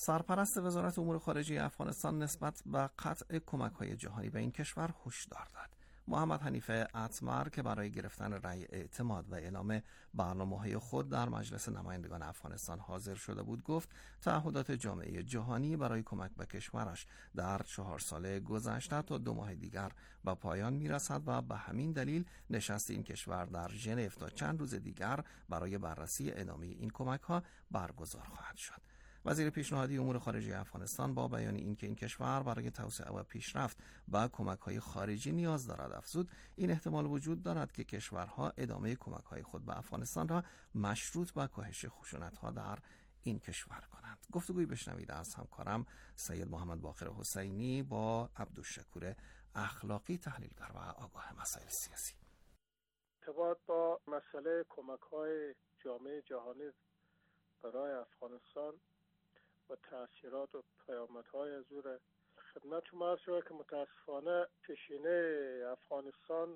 سرپرست وزارت امور خارجه افغانستان نسبت به قطع کمک‌های جهانی به این کشور هشدار داد. محمد حنیفه اتمر که برای گرفتن رأی اعتماد و اعلام برنامه‌های خود در مجلس نمایندگان افغانستان حاضر شده بود، گفت تعهدات جامعه جهانی برای کمک به کشورش در 4 سال گذشته تا 2 ماه دیگر به پایان میرسد و به همین دلیل نشست این کشور در ژنو تا چند روز دیگر برای بررسی ادامه این کمک‌ها برگزار خواهد شد. وزیر پیشنهادی امور خارجه افغانستان با بیان اینکه این کشور برای توسعه و پیشرفت به کمک‌های خارجی نیاز دارد افزود این احتمال وجود دارد که کشورها ادامه کمک‌های خود به افغانستان را مشروط به کاهش خشونت‌ها در این کشور کنند. گفتگوی بشنوید از همکارم سید محمد باقر حسینی با عبدالشکور اخلاقی، تحلیلگر و آگاه مسائل سیاسی. ارتباط با مسئله کمک‌های جامعه جهانی برای افغانستان و تأثیرات و پیامدهای از او را خدمت شما عرض شود که متاسفانه پیشینه افغانستان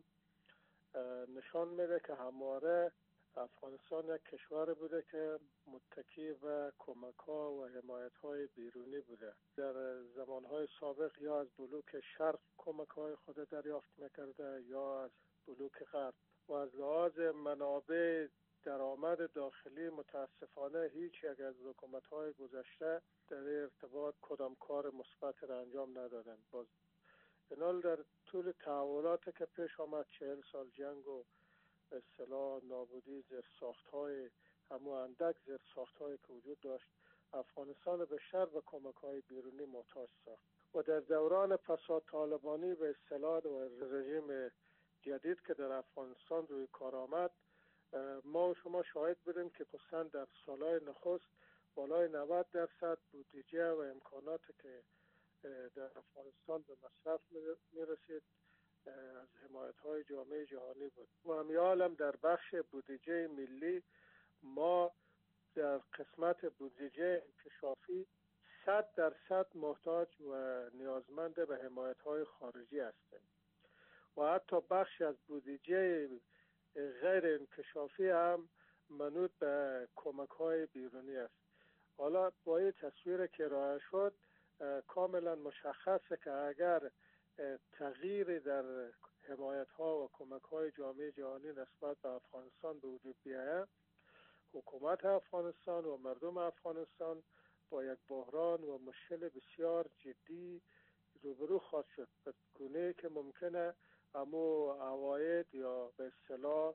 نشان میده که همواره افغانستان یک کشور بوده که متکی به کمک‌ها و حمایت‌های بیرونی بوده. در زمانهای سابق یا از بلوک شرق کمک‌های خود دریافت می‌کرده یا از بلوک غرب و از لحاظ منابع درآمد داخلی متاسفانه هیچ یک از حکومت‌های گذشته در ارتباط کدام کار مثبت را انجام ندادند. باز اینال در طول تحولاتی که پیش آمد 40 سال جنگ و اصطلاح نابودی زیرساخت‌های همو اندک زیرساخت‌هایی که وجود داشت افغانستان بیشتر به کمک‌های بیرونی محتاج ساخت و در دوران فساد طالبانی به اصطلاح و رژیم جدید که در افغانستان روی کار آمد ما و شما شاهد بودیم که خصوصا در سالهای نخست بالای 90% بودجه و امکاناتی که در افغانستان به مصرف میرسید از حمایت‌های جامعه جهانی بود و همیال در بخش بودجه ملی ما در قسمت بودجه انکشافی 100% محتاج و نیازمند به حمایت‌های خارجی هستیم و حتی بخش از بودجه غیر انکشافی هم منوط به کمک‌های بیرونی است. حالا با این تصویر که ارائه شد کاملا مشخصه که اگر تغییری در حمایت‌ها و کمک‌های جامعه جهانی نسبت به افغانستان به وجود بیاید، حکومت افغانستان و مردم افغانستان با یک بحران و مشکل بسیار جدی روبرو خواهد شد، به گونه‌ای که ممکنه اما عواید یا به اصطلاح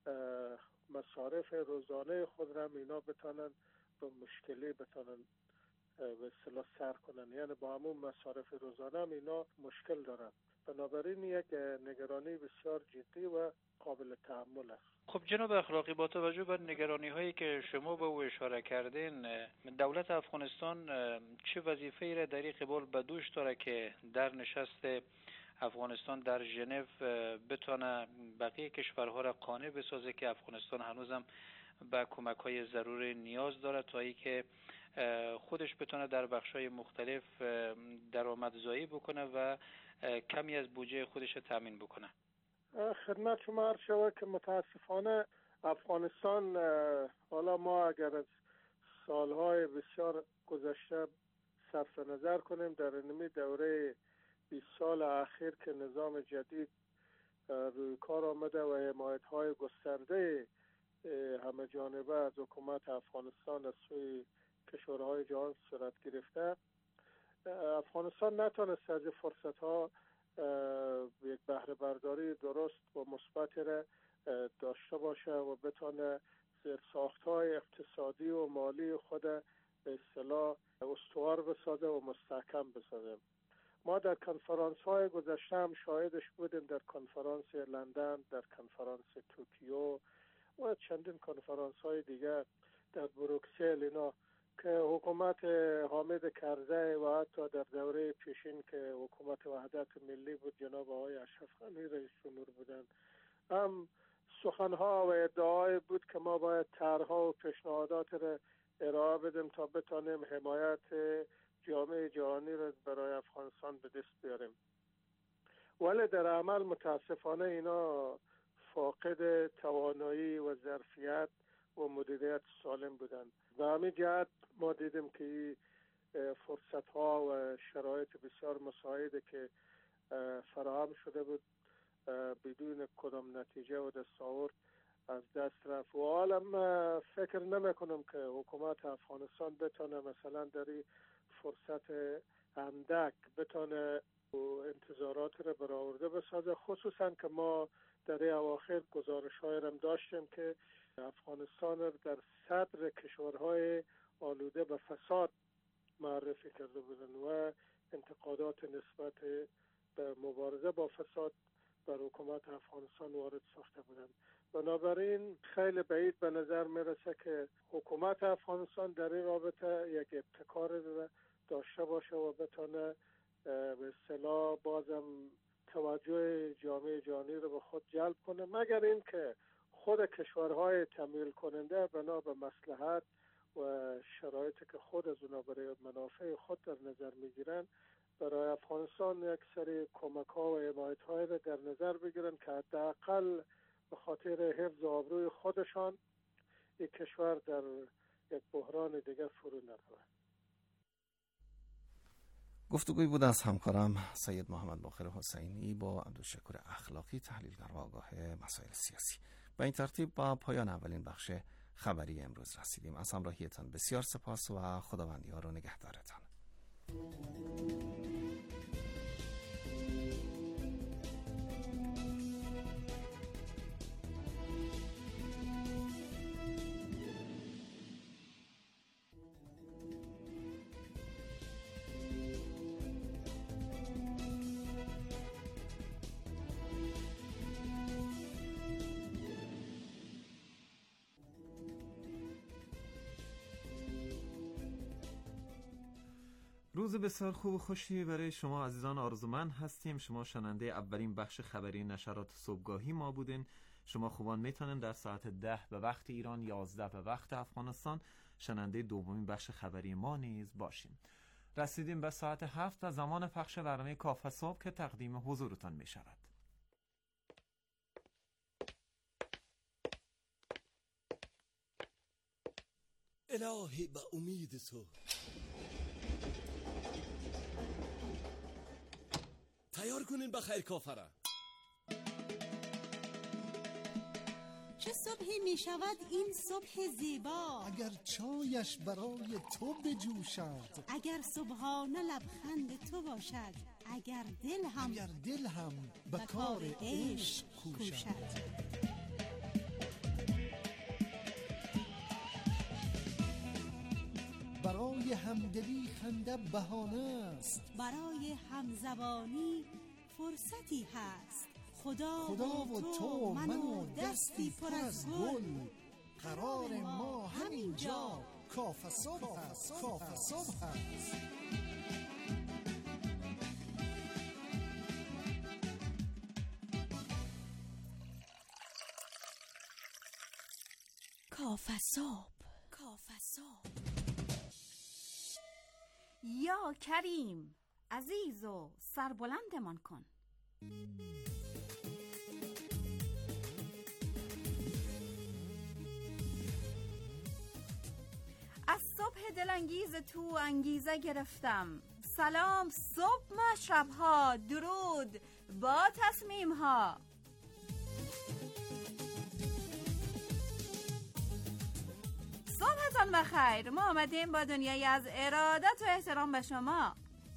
مصارف روزانه خود را اینا بتانن به مشکلی بتانن به اصطلاح سر کنن، یعنی با همون مصارف روزانه هم اینا مشکل دارن. بنابراین یک نگرانی بسیار جدی و قابل تحمل است. خب جناب اخلاقی، با توجه به نگرانی هایی که شما به او اشاره کردین، دولت افغانستان چه وظیفه‌ای را در این قبال به دوش داره که در نشست افغانستان در ژنو بتونه بقیه کشورها را قانع بسازه که افغانستان هنوزم به کمک‌های ضروری نیاز داره تا اینکه خودش بتونه در بخش‌های مختلف درآمدزایی بکنه و کمی از بودجه خودش تامین بکنه؟ خدمت شما عرض شود که متاسفانه افغانستان، حالا ما اگر از سالهای بسیار گذشته صرف نظر کنیم، در اینمی دوره 20 سال اخیر که نظام جدید روی کار آمده و حمایت‌های گسترده همه جانبه از حکومت افغانستان از سوی کشورهای جهان صورت گرفته، افغانستان نتونست از فرصت‌ها یک بهره برداری درست و مثبت را داشته باشه و بتونه زیرساخت‌های اقتصادی و مالی خود به اصطلاح استوار بسازه و مستحکم بسازه. ما در کنفرانس‌های گذشته هم شاهدش بودیم، در کنفرانس لندن، در کنفرانس توکیو و چندین کنفرانس‌های دیگر در بروکسل، اینا که حکومت حامد کرزی و حتی در دوره پیشین که حکومت وحدت ملی بود جناب آقای اشرف غنی رئیس جمهور بودند، هم سخنها و ادعای بود که ما باید طرح‌ها و پیشنهادات را ارائه بدیم تا بتانیم حمایت جامعه جهانی را برای افغانستان به دست بیاریم، ولی در عمل متاسفانه اینا فاقد توانایی و ظرفیت و مدیریت سالم بودند. به همین جهت ما دیدیم که فرصت ها و شرایط بسیار مساعده که فراهم شده بود بدون کدام نتیجه و دستاورد از دست رفت. و حالا فکر نمی کنم که حکومت افغانستان بتونه مثلا در این فرصت اندک بتونه انتظارات رو برآورده بسازه، خصوصا که ما در اواخر گزارش های هم داشتیم که افغانستان رو در صدر کشورهای آلوده به فساد معرفی کرده بودن و انتقادات نسبت به مبارزه با فساد بر حکومت افغانستان وارد ساخته بودن. بنابراین خیلی بعید به نظر میرسه که حکومت افغانستان در این رابطه یک ابتکار داشته باشه و بتونه به اصطلاح بازم توجه جامعه جهانی رو به خود جلب کنه، مگر اینکه خود کشورهای تمویل کننده بنا به مصلحت و شرایطی که خود از اونا برای منافع خود در نظر میگیرن برای افغانستان یک سری کمک ها و حمایت های را در نظر بگیرن که حداقل به خاطر حفظ آبروی خودشان یک کشور در یک بحران دیگه فرو نرود. گفتگوی بود از همکارم سید محمد باقر حسینی با عبدالشکور اخلاقی، تحلیلگر و آگاه مسائل سیاسی. به این ترتیب با پایان اولین بخش خبری امروز رسیدیم. از همراهیتان بسیار سپاس و خداوندیار و نگهدارتان. روز بسیار خوب و خوشی برای شما عزیزان آرزومند هستیم. شما شنونده اولین بخش خبری نشرات صبحگاهی ما بودین. شما خوبان میتونن در ساعت 10 به وقت ایران، 11 به وقت افغانستان شنونده دومین بخش خبری ما نیز باشیم. رسیدیم به ساعت 7 و زمان پخش برنامه کافه صبح که تقدیم حضورتان می شود. الهی به امید تو تیار کنین بخیر کافره. چه صبحی می شود این صبح زیبا، اگر چایش برای تو بجوشد، اگر صبحانه لبخند تو باشد، اگر دل هم به کار عشق کوشد. برای همدلی خنده بهانه است، برای همزبانی فرصتی هست. خدا و تو من و دستی پر از گل، قرار ما همینجا کافه صبح هست. کافه صبح هست. کافه صبح. یا کریم عزیز و سربلندمان کن. از صبح دلانگیز تو انگیزه گرفتم. سلام صبح مشربها، درود با تصمیمها. صبحتان بخیر. ما آمدیم با دنیایی از ارادت و احترام به شما.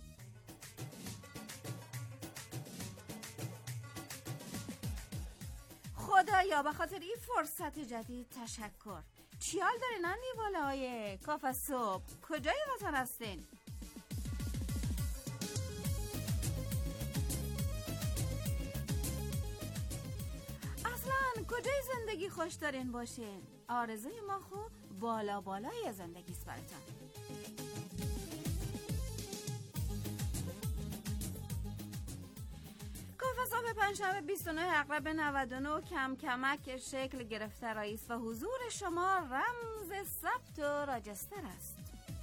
خدایا به خاطر این فرصت جدید تشکر. چیال دارین اندی بالای کافه صبح؟ کجای وطن هستین؟ اصلا کجای زندگی خوش دارین باشین؟ آرزوی ما خوب بالای زندگی است براتون. کافه صبح پنجشنبه 29 اغرب 99 کم کمک شکل گرفته رئیس و حضور شما رمز ثبت و راجستر است.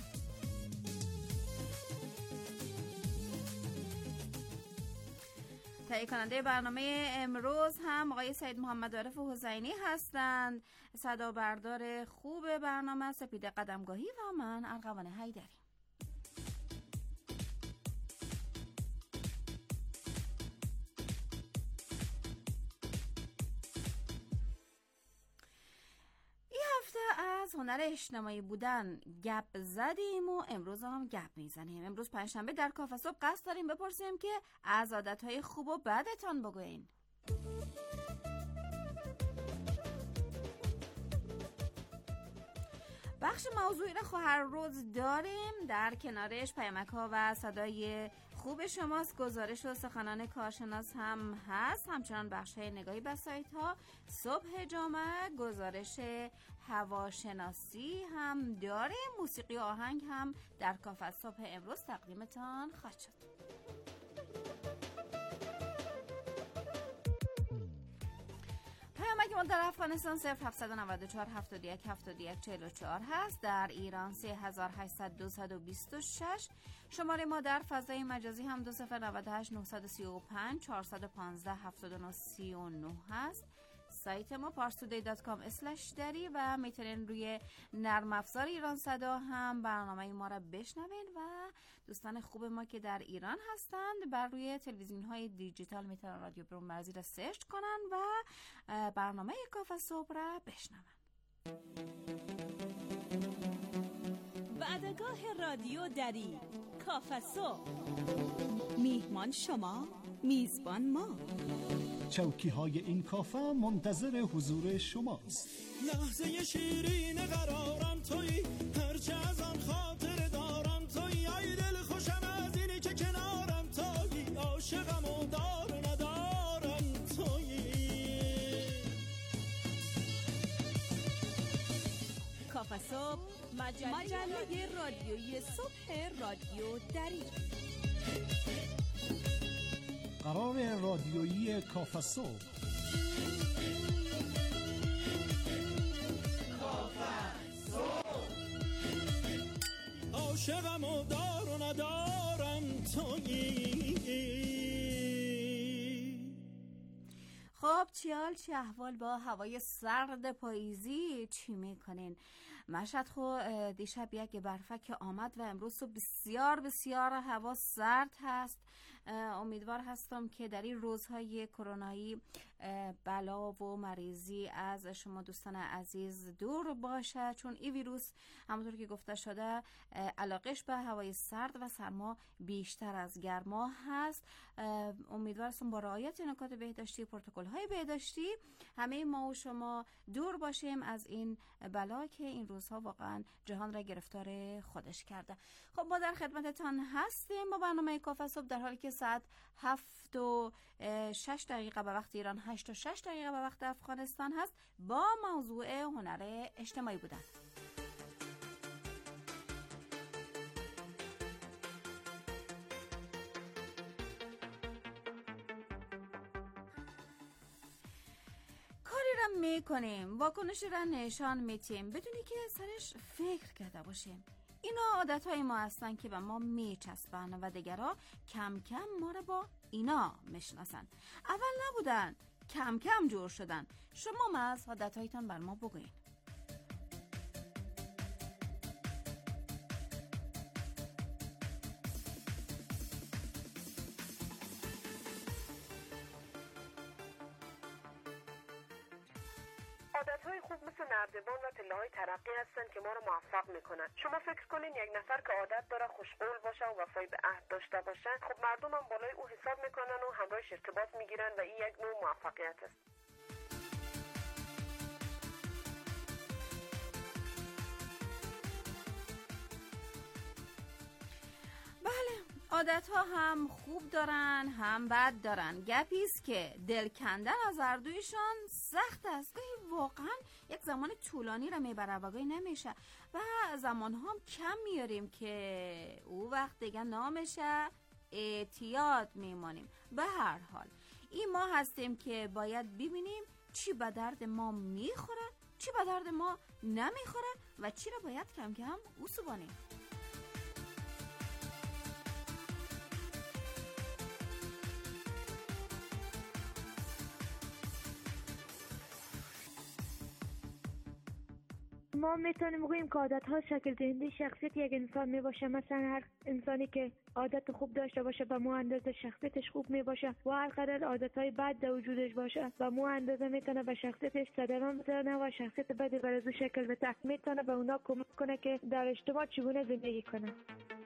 تهیه کننده برنامه امروز هم آقای سید محمد عارف حسینی هستند. صدا بردار خوب برنامه سپیده قدمگاهی و من ارغوان حیدری. از هنر اجتماعی بودن گپ زدیم و امروز هم گپ میزنیم. امروز پنجشنبه در کافه صبح قصد داریم بپرسیم که از عادتهای خوب و بدتان بگوین. بخش موضوعی را هر روز داریم، در کنارش پیامک‌ها و صدای خوب شماست. گزارش و سخنان کارشناس هم هست، همچنان بخش‌های نگاهی به سایت‌ها، صبح جامعه، گزارش هواشناسی هم داریم، موسیقی و آهنگ هم در کافه صبح امروز تقدیمتان خواهد شد. پیامک ما در افغانستان 0794 71 71 44 هست، در ایران 3800 226. شماره ما در فضای مجازی هم 2098 935 415 79 39 هست. سایت ما parstoday.com/dari و میتونین روی نرم افزار ایران صدا هم برنامه ما را بشنوین و دوستان خوب ما که در ایران هستند بر روی تلویزیون های دیجیتال میتونن رادیو برون مرزی را سرچ کنن و برنامه کافه صبح را بشنون. وعدگاه رادیو دری، کافه صبح، میهمان شما، میزبان ما. چوکی های این کافه منتظر حضور شماست. لحظه شیرین قرارم تویی، هرچه از آن خاطر دارم تویی، ای دل خوشم از اینی که کنارم تویی، عاشقم و دار ندارم تویی. کافه صبح، مجله رادیویی صبح رادیو دری. قرار رادیویی کافه صبح. عاشقم و دار و ندارم تویی. خب چیال چه احوال با هوای سرد پاییزی؟ چی میکنین؟ مشهد خو دیشب یک برفک آمد و امروز صبح بسیار بسیار هوا سرد هست. امیدوار هستم که در این روزهای کرونایی بلا و مریضی از شما دوستان عزیز دور باشه، چون این ویروس همونطور که گفته شده علاقش به هوای سرد و سرما بیشتر از گرما هست. امیدوار هستم با رعایت نکات بهداشتی، پروتکل‌های بهداشتی همه ما و شما دور باشیم از این بلا که این روزها واقعا جهان را گرفتار خودش کرده. خب ما در خدمتتان هستیم با برنامه کافه صبح، در حالی که ساعت 7:06 به وقت ایران، 8:06 به وقت افغانستان هست، با موضوع هنر اجتماعی بودن. میکنیم، واکنشی را نشان میتیم بدونی که سرش فکر کرده باشیم. اینا عادتهای ما هستن که به ما میچسبن و دیگرها کم کم ما را با اینا میشناسن. اول نبودن، کم کم جور شدن. شما از عادتهایتان بر ما بگوین. عادتهای خوب مثل نردبان و پله‌های ترقی هستن که ما رو موفق میکنن. شما فکر کنین یک نفر که عادت داره خوشقول باشه و وفای به عهد داشته باشه، خب مردم هم بالای او حساب میکنن و همراهش ارتباط میگیرن و این یک نوع موفقیت است. عادت ها هم خوب دارن هم بد دارن. گپیست که دل کندن از اردویشان سخت است. گاهی واقعا یک زمان طولانی را میبره و گاهی نمیشه و زمان هم کم میاریم که او وقت دیگه نامشه اعتیاد میمانیم. به هر حال این ما هستیم که باید ببینیم چی به درد ما میخوره، چی به درد ما نمیخوره و چی را باید کم کم اوسوبانیم. ما میتونیم بگوییم که عادت ها شکل دهنده شخصیت یک انسان میباشه. مثلا هر انسانی که عادت خوب داشته باشه به مو اندازه شخصیتش خوب میباشه و هر قدر عادت های بد در وجودش باشه به مو اندازه میتونه به شخصیتش صدمه بزنه و شخصیت بدی بر از او شکل بده. میتونه به اونا کمک کنه که در اجتماع چگونه زندگی کنه.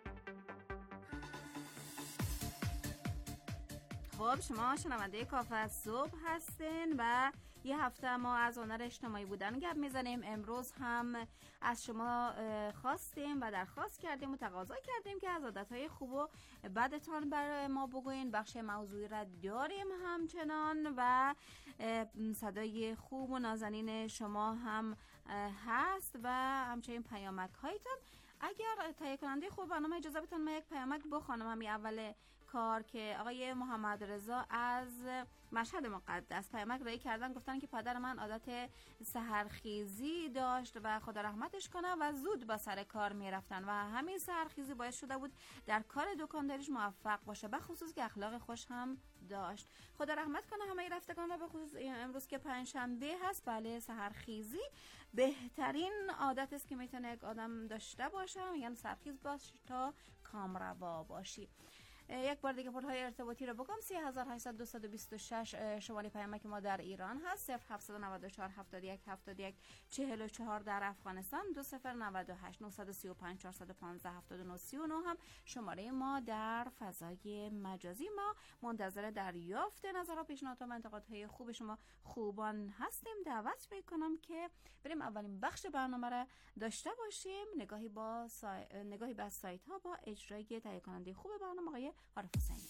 خب شما شنونده کافه صبح هستین و یه هفته ما از هنر اجتماعی بودن گپ میزنیم. امروز هم از شما خواستیم و درخواست کردیم و تقاضا کردیم که از عادتهای خوب و بدتان بر ما بگوین. بخش موضوعی را داریم همچنان و صدای خوب و نازنین شما هم هست و همچنین پیامک هایتان. اگر تهیه کننده خوب برنامه اجازه بدن من یک پیامک بخوانم همین اول کار که آقای محمد رضا از مشهد مقدس پیامک رای کردن. گفتن که پدر من عادت سحرخیزی داشت و خدا رحمتش کنه و زود با سر کار میرفتن و همین سحرخیزی باعث شده بود در کار دکانداریش موفق باشه، به خصوص که اخلاق خوش هم داشت. خدا رحمت کنه همه رفتگان و به خصوص امروز که پنجشنبه هست. بله سحرخیزی بهترین عادت است که میتونه یک آدم داشته باشه، یعنی سحرخیز باش تا کامروا باشی. یک بار دیگه پورهای ارتباطی رو بگم 3800 شماره پیامک ما در ایران هست، 0794 71 71 44 در افغانستان، 2098 935 415 79 39 هم شماره ما در فضای مجازی. ما منتظر دریافت نظر و پیشنهادات و انتقادهای خوب شما خوبان هستیم. دعوت میکنم که بریم اولین بخش برنامه را داشته باشیم، نگاهی به سایت ها با اجرای تهیه کننده خوب برنامه آقای عارف حسینی.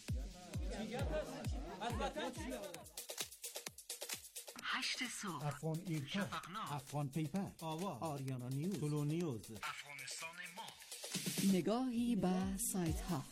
8 صبح افغان ایرکا، افغان پیپر، آوا، آریانا نیوز، تولو نیوز، افغانستان ما. نگاهی به سایت ها.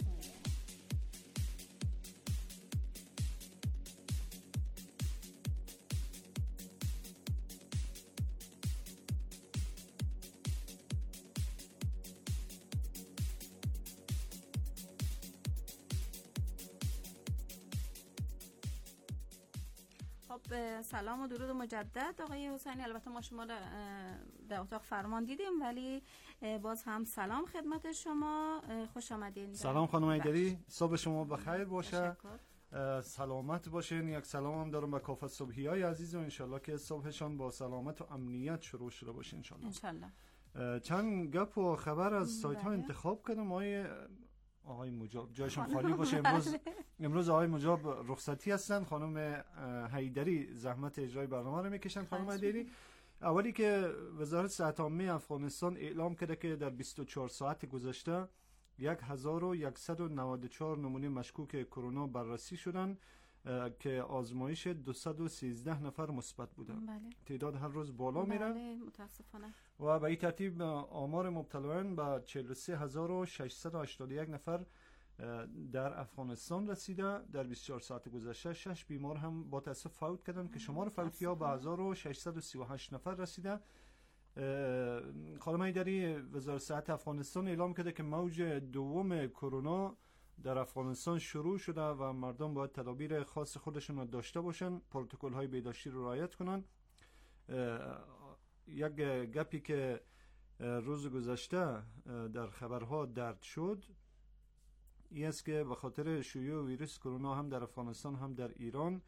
سلام و درود مجدد آقای حسینی. البته ما شما را در اتاق فرمان دیدیم ولی باز هم سلام خدمت شما، خوش آمدین. سلام خانم ایدری، صبح شما بخیر باشه، سلامت باشین. یک سلام هم دارم به کافه صبحی های عزیز و انشالله که صبحشان با سلامت و امنیت شروع شده باشه انشالله. چند گپ و خبر از سایت ها انتخاب کردم. آقای مجاب جایشون خالی باشه. امروز آقای مجاب رخصتی هستن، خانم حیدری زحمت اجرای برنامه رو میکشن. خانم حیدری، اولی که وزارت صحت عامه افغانستان اعلام کرده که در 24 ساعت گذشته 1194 نمونه مشکوک کرونا بررسی شدن که آزمایش 213 نفر مثبت بودن. بله. تعداد هر روز بالا میره. بله متاسفانه. و به این ترتیب آمار مبتلایان به 43681 نفر در افغانستان رسیده. در 24 ساعت گذشته 6 بیمار هم با تاسف فوت کردن که شمار فوتی‌ها به 1638 نفر رسیده. خانم حیدری، وزارت صحت افغانستان اعلام کرده که موج دوم کرونا در افغانستان شروع شده و مردم باید تدابیر خاص خودشون را داشته باشن، پروتکل های بهداشتی رو رعایت کنن. یک گپی که روز گذشته در خبرها درد شد این است که به خاطر شیوع ویروس کرونا هم در افغانستان هم در ایران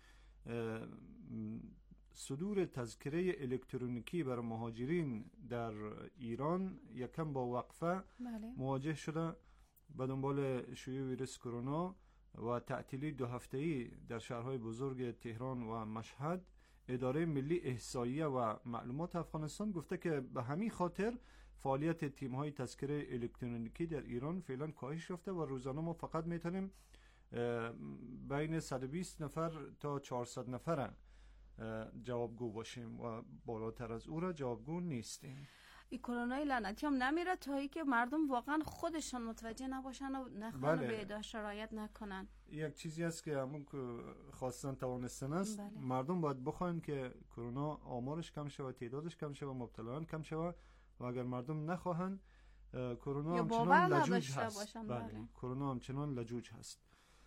صدور تذکره الکترونیکی برای مهاجرین در ایران یکم با وقفه مواجه شده به دنبال شیوع ویروس کرونا و تعطیلی 2 هفته‌ای در شهرهای بزرگ تهران و مشهد. اداره ملی احصاییه و معلومات افغانستان گفته که به همین خاطر فعالیت تیم‌های تذکره الکترونیکی در ایران فعلا کاهش یافته و روزانه ما فقط میتونیم بین 120 نفر تا 400 نفر جوابگو باشیم و بالاتر از او را جوابگو نیستیم. این کرونای لعنتی هم نمیره تا ای که مردم واقعا خودشان متوجه نباشن و نخوان و بهداشت رعایت نکنن. یک چیزی است که همون که خواستن توانستن است. مردم باید بخواین که کرونا آمارش کم شود، تعدادش کم شود، مبتلایان کم شود و اگر مردم نخواهن کرونا همچنان لجوج هست. کرونا همچنان لجوج هست.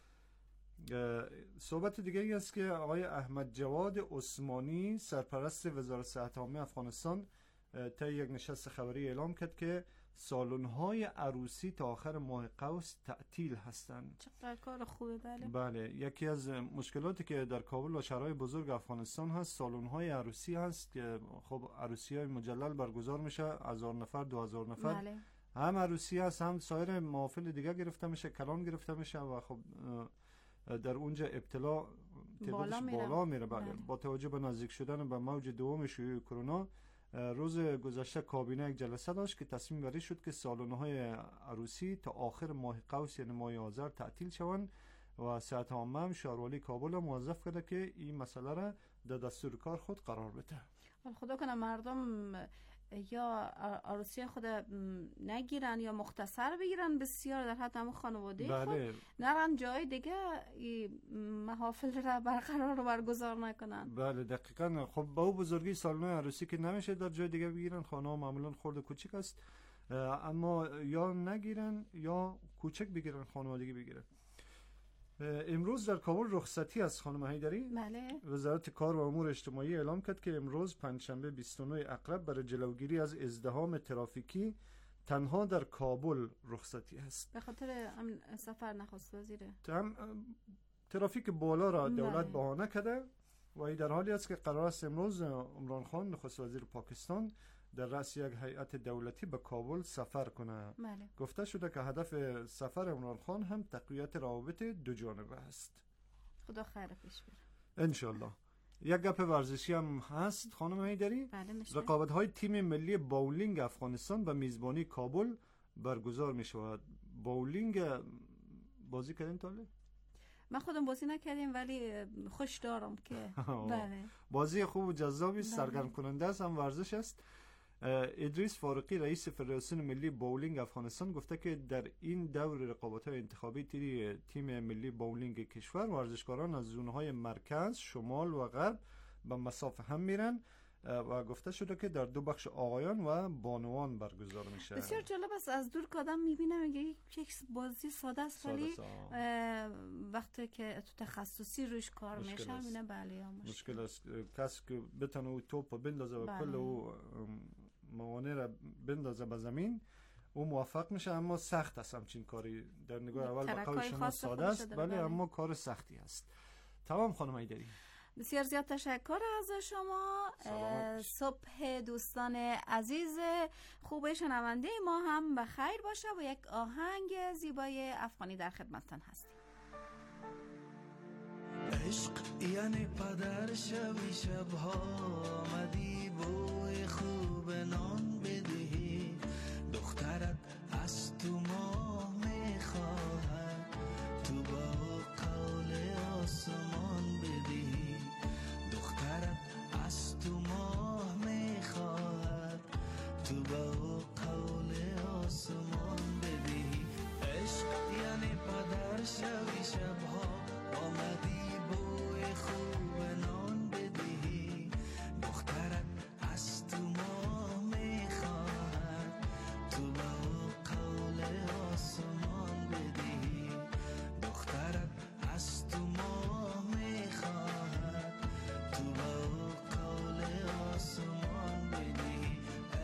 صحبت دیگه ای است که آقای احمد جواد عثمانی سرپرست وزارت صحت عامه افغانستان تا یک نشست خبری اعلام کرد که سالن‌های عروسی تا آخر ماه قوس تعطیل هستند. چقدر کار خوبه. بله، یکی از مشکلاتی که در کابل و شهرهای بزرگ افغانستان هست سالن‌های عروسی هست که خب عروسی‌های مجلل برگزار میشه، 1000 نفر 2000 نفر. بله. هم عروسی هست هم سایر محافل دیگه گرفته میشه، کلان گرفته میشه و خب در اونجا ابتلا بالا میره. بله. با توجه به نزدیک شدن به موج دوم شیوع کرونا، روز گذشته کابینه یک جلسه داشت که تصمیم گیری شد که سالن‌های عروسی تا آخر ماه قوس یعنی ماه آذر تعطیل شوند و صحت عامه هم شهروالی کابل موظف کرده که این مسئله را در دستور کار خود قرار بده. خدا کنه مردم یا عروسی خود نگیرن یا مختصر بگیرن بسیار در حد همون خانواده. بله. خود نرن جای دیگه محافل را برقرار و برگزار نکنن. بله دقیقاً. خب با او بزرگی سالن عروسی که نمیشه در جای دیگه بگیرن، خانه ها معمولا خرد و کوچک است، اما یا نگیرن یا کوچک بگیرن، خانوادگی بگیرن. امروز در کابل رخصتی است خانم حیدری. بله. وزارت کار و امور اجتماعی اعلام کرد که امروز پنجشنبه 29 اقرب برای جلوگیری از ازدحام ترافیکی تنها در کابل رخصتی است. به خاطر سفر نخست وزیره. ترافیک بالا را دولت بهانه کرده و این در حالی است که قرار است امروز عمران خان نخست وزیر پاکستان در رأس یک هیئت دولتی به کابل سفر کنه. بله. گفته شده که هدف سفر عمران خان هم تقویت روابط دو جانبه است. خدا خیر پیش بره انشالله. یک گپ ورزشی هم هست خانم حیدری. بله میشه. رقابت‌های تیم ملی باولینگ افغانستان به میزبانی کابل برگزار می شود. باولینگ بازی کردین تاله؟ من خودم بازی نکردیم ولی خوش دارم که بله. بازی خوب و جذابی است، سرگرم کننده است، هم ورزش است. ادریس فاروقی رئیس فدراسیون ملی باولینگ افغانستان گفته که در این دور رقابت‌های انتخابی تیم ملی باولینگ کشور ورزشکاران از زونهای مرکز، شمال و غرب به مسافه هم میرن و گفته شده که در دو بخش آقایان و بانوان برگزار میشه. بسیار جالب است. از دور که آدم میبینه یک بازی ساده است ولی وقتی که تو تخصصی روش کار میشه میبینه بله مشکل است. کسی که بتونه او توپ بندازه و کل او موانع را بندازه به زمین او موفق میشه، اما سخت است همچین کاری. در نگاه اول به قول شما ساده است ولی اما کار سختی است. تمام خانم حیدری. بسیار زیاد تشکر از شما. صبح دوستان عزیز خوب شنونده ما هم به خیر باشه و یک آهنگ زیبای افغانی در خدمتتان هستیم. عشق یعنی پدر شوی شبها آمدی بوی خوب نان بدهی، دخترت از تو ماه میخواهد تو با قول آسمان بدهی، دخترت از تو ماه میخواهد تو با قول آسمان بدهی. عشق یعنی پدر شوی شبها آمدی بوی خوب نان بدهی، دخترت از تو ماه میخواهد تو با قول آسمان بدهی، دخترت از تو ماه میخواهد تو با قول آسمان بدهی.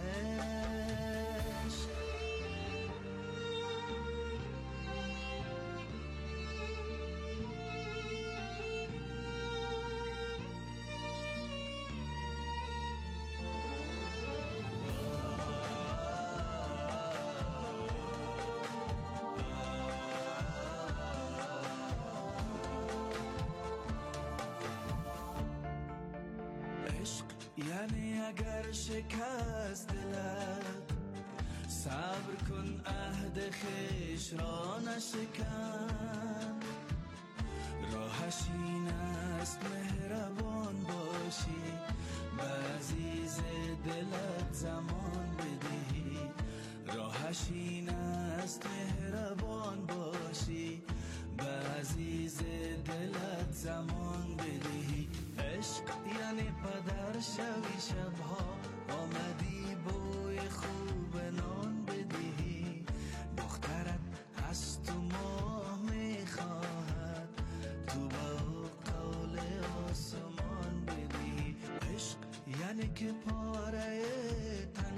یعنی اگر شکست دلت صبر کن عهد خیش را نشکن، راهش این است مهربان باشی به عزیز دلت زمان بدهی، راهش این است مهربان باشی به عزیز دلت زمان بدهی. عشق یعنی پدر شوی شبها آمدی بوی خوب نان بدهی، دخترت از تو ماه میخواهد تو با قول آسمان بدهی. عشق یعنی که پاره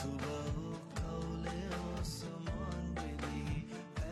تو با قول آسمان بدهی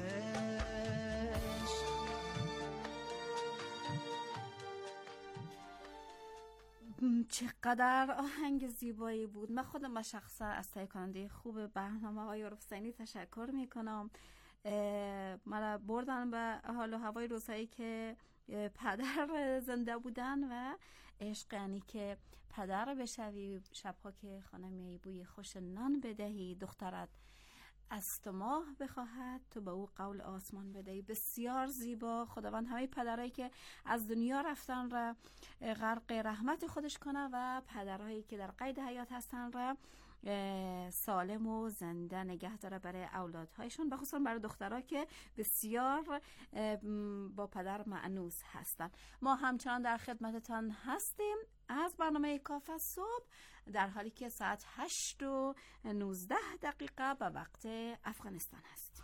چقدر آهنگ زیبایی بود. من خودم شخصا از تهیه کننده خوب برنامه آقای عرف‌زینی تشکر میکنم. من بردن به حال و هوای روزهایی که پدر زنده بودن و عشق، یعنی که پدر بشوی، شبها که خانه میایی بوی خوش نان بدهی، دخترت از تو ماه بخواهد تو به او قول آسمان بدهی. بسیار زیبا. خداوند همه پدرایی که از دنیا رفتن را غرق رحمت خودش کنه و پدرهایی که در قید حیات هستن را سالم و زنده نگه داره برای اولادهایشون، بخصوصا برای دخترها که بسیار با پدر مأنوس هستن. ما همچنان در خدمتتان هستیم از برنامه کافه صبح، در حالی که ساعت 8:19 به وقت افغانستان است.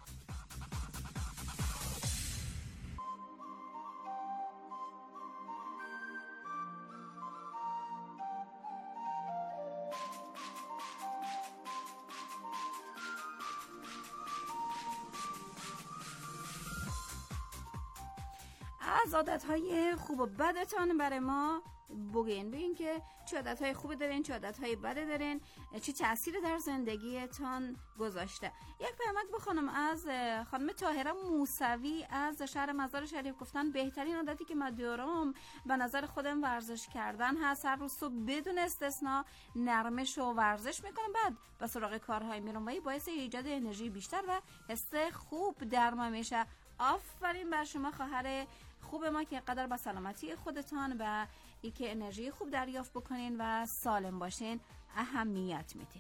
از عادتهای خوب و بدتان برای ما بگین که چه عادتهای خوب دارین، چه عادتهای بد دارین، چه تأثیری در زندگیتان گذاشته. یک پیامک بخونم از خانم طاهره موسوی از شهر مزار شریف. گفتن بهترین عادتی که من دارم به نظر خودم ورزش کردن هست. هر روز صبح بدون استثنا نرمش و ورزش میکنم، بعد به سراغ کارهای میرم و این باعث ایجاد انرژی بیشتر و حس خوب در ما میشه. آفرین بر شما خواهر خوب ما که قدر به سلامتی خودتان و ای که انرژی خوب دریافت بکنین و سالم باشین اهمیت میدین.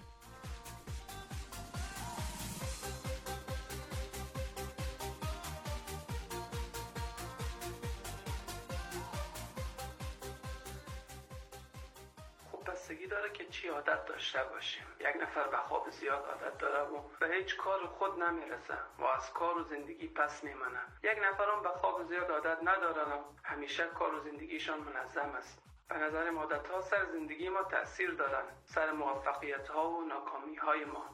بستگی داره که چی عادت داشته باشیم. یک نفر به خواب زیاد عادت داره و به هیچ کار خود نمیرسه و از کار و زندگی پس میمانه. یک نفر هم به خواب زیاد عادت ندارن و همیشه کار و زندگیشان منظم است. به نظر عادت ها سر زندگی ما تأثیر دارن، سر موفقیت ها و ناکامی های ما.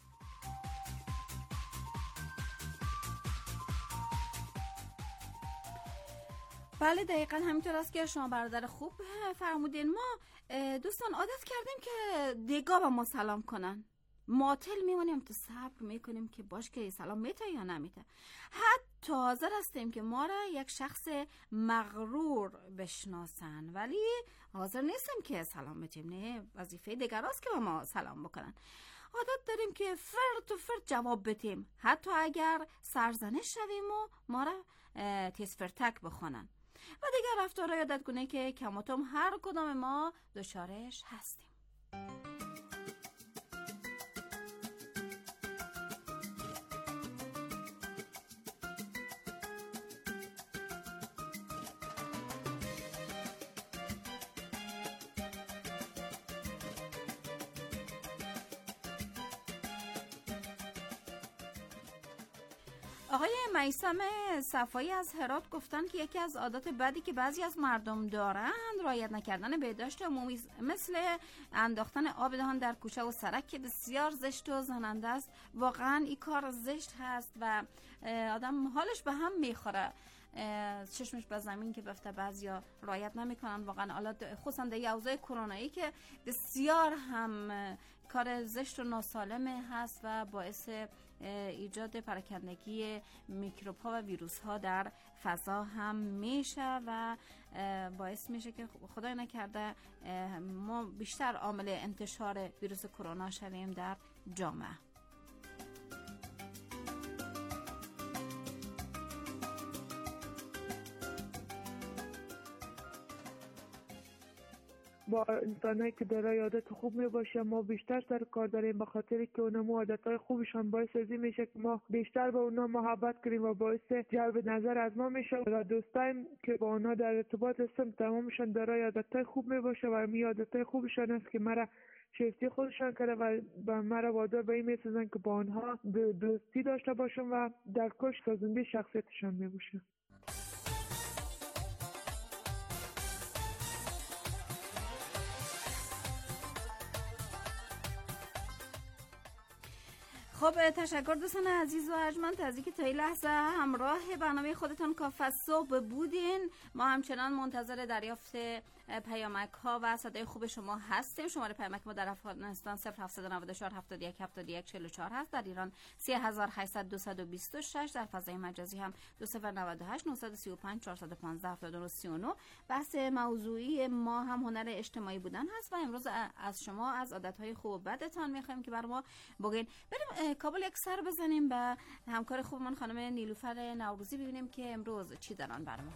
بله دقیقا همینطور است که شما برادر خوب فرمودین. ما دوستان عادت کردیم که دیگا به ما سلام کنن، معطل میمونیم تو صبر میکنیم که باش که سلام میته یا نمیته. حتی حاضر هستیم که ما را یک شخص مغرور بشناسن ولی حاضر نیستیم که سلام بتیم. نه، وظیفه دیگر است که به ما سلام بکنن. عادت داریم که فرد تو فرد جواب بتیم، حتی اگر سرزنش شویم و ما را تیز فرتک بخونن. و دیگر رفتارهای عادتگونه که کماتم هر کدام ما دچارش هستیم. آقای میثم صفایی از هرات گفتن که یکی از عادات بدی که بعضی از مردم دارند رعایت نکردن بهداشت عمومی، مثل انداختن آب دهان در کوچه و سرک که بسیار زشت و زننده است. واقعا این کار زشت هست و آدم حالش به هم میخوره، چشمش به زمین که بفته. بعضیا رعایت نمیکنن واقعا، خصوصا در اوضاع کرونایی که بسیار هم کار زشت و ناسالمه هست و باعث ایجاد پراکندگی میکروب ها و ویروس ها در فضا هم میشه و باعث میشه که خدای نکرده ما بیشتر عامل انتشار ویروس کرونا شویم در جامعه. با انسانایی که دارای عادت خوب میباشه ما بیشتر سر کار داریم، به خاطر که اونها عادتهای خوبشان باعث ازی میشه که ما بیشتر با اونها محبت کنیم و باعث جلب نظر از ما میشه و دوستایم که با اونها در ارتباط هستم تمامشان دارای عادتهای خوب میباشه و می عادتهای خوبشان است که مرا شیفتی خودشان کرده و به مرا وادار به این میسازن که با آنها دوستی داشته باشم و در کش سازنده شخصیتشان میباشه. خب تشکر دوستان عزیز و ارجمند از اینکه تا این لحظه همراه برنامه خودتان کافه صبح بودین. ما همچنان منتظر دریافت پیامک ها و صدای خوب شما هستیم. شماره پیامک ما در افغانستان 0794 71 71 44 هست، در ایران 3800 226، در فضای مجازی هم 2098 935 415 7239. بحث موضوعی ما هم هنر اجتماعی بودن هست و امروز از شما از عادتهای خوب و بدتان میخوایم که بر ما بگین. بریم کابل یک سر بزنیم به همکار خوبمان خانم نیلوفر نوروزی ببینیم که امروز چی دارن بر ما.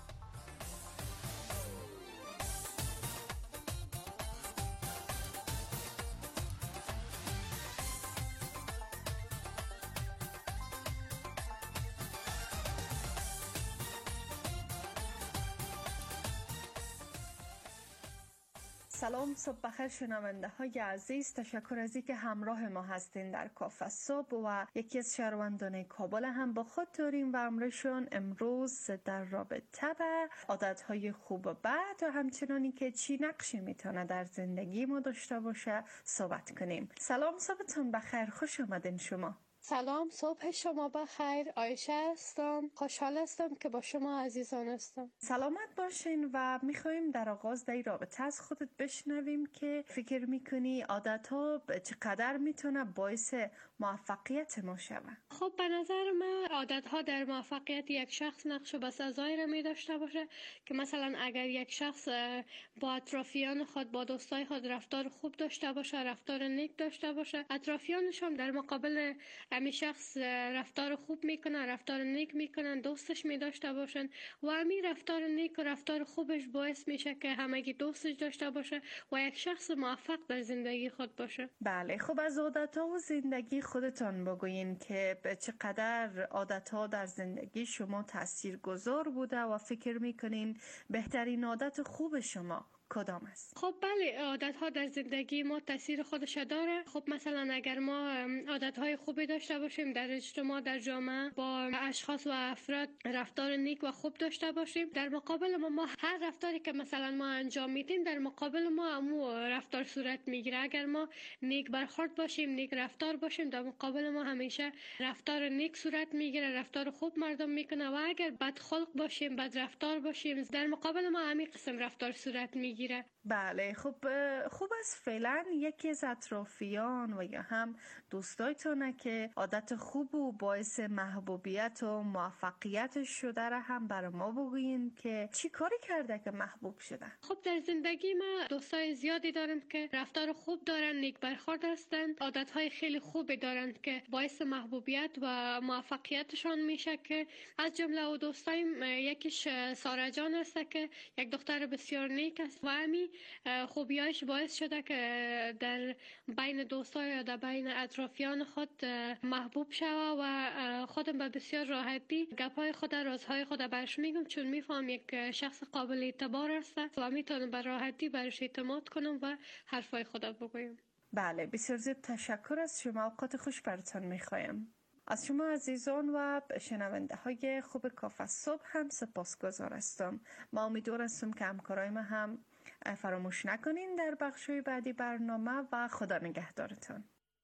سلام، صبح بخیر شنونده های عزیز. تشکر از اینکه همراه ما هستین در کافه صبح و یکی از شهروندان کابل هم با خود داریم و امرشون امروز در رابطه به عادت های خوب و بد و همچنانی که چی نقشی میتونه در زندگی ما داشته باشه صحبت کنیم. سلام، صبحتون بخیر، خوش آمدین شما. سلام، صبح شما بخیر. عایشه هستم، خوشحال هستم که با شما عزیزان هستم. سلامت باشین و میخوایم در آغاز در رابطه از خودت بشنویم که فکر میکنی عادت ها چقدر میتونه باعث موفقیت ما شود. خب به نظر من عادت ها در موفقیت یک شخص نقش بسزایی را می داشته باشه که مثلا اگر یک شخص با اطرافیان خود، با دوستای خود رفتار خوب داشته باشه، رفتار نیک داشته باشه، اطرافیانش هم در مقابل همین شخص رفتار خوب میکنن، رفتار نیک میکنن، دوستش می داشته باشن و همین رفتار نیک و رفتار خوبش باعث میشه که همگی دوستش داشته باشه و یک شخص موفق در زندگی خود باشه. بله، خب از عادت ها و زندگی خودتان بگوین که چقدر عادت ها در زندگی شما تاثیرگذار بوده و فکر میکنین بهترین عادت خوب شما کدام است؟ خب بله، عادت ها در زندگی ما تاثیر خودش داره. خب مثلا اگر ما عادت های خوبی داشته باشیم در اجتماع، در جامعه، با اشخاص و افراد رفتار نیک و خوب داشته باشیم، در مقابل ما هر رفتاری که مثلا ما انجام میدیم در مقابل ما همو رفتار صورت میگیره. اگر ما نیک برخورد باشیم، نیک رفتار باشیم، در مقابل ما همیشه رفتار نیک صورت میگیره، رفتار خوب مردم میکنه و اگر بدخلق باشیم، بد رفتار باشیم، در مقابل ما همین قسم رفتار صورت میگیره. بله، خب خوب است فعلا یکی از اطرافیان و یا هم دوستایتونه که عادت خوب و باعث محبوبیت و موفقیت شده را هم برای ما بگوین که چی کاری کرده که محبوب شده. خب در زندگی ما دوستای زیادی دارم که رفتار خوب دارن، نیک برخورد هستن، عادتهای خیلی خوبی دارن که باعث محبوبیت و موفقیتشان میشه، که از جمله او دوستایم یکیش سارا جان هست که یک دختر بسیار نیک است و همین خوبیایش باعث شده که در بین دوستای یا در بین اطرافیان خود محبوب شوه و خودم به بسیار راحتی گپای خود، رازهای خود برش میگم، چون میفهم یک شخص قابل اعتبار است و میتونم به راحتی برش اعتماد کنم و حرفای خود بگویم. بله، بسیار زیاد تشکر از شما. اوقات خوش براتون میخوایم. از شما عزیزان و شنونده های خوب کافه صبح هم سپاسگزار هستم. ما امیدوار هستم که همکارای ما هم فراموش نکنین در بخش‌های بعدی برنامه و خدا نگهدارتون.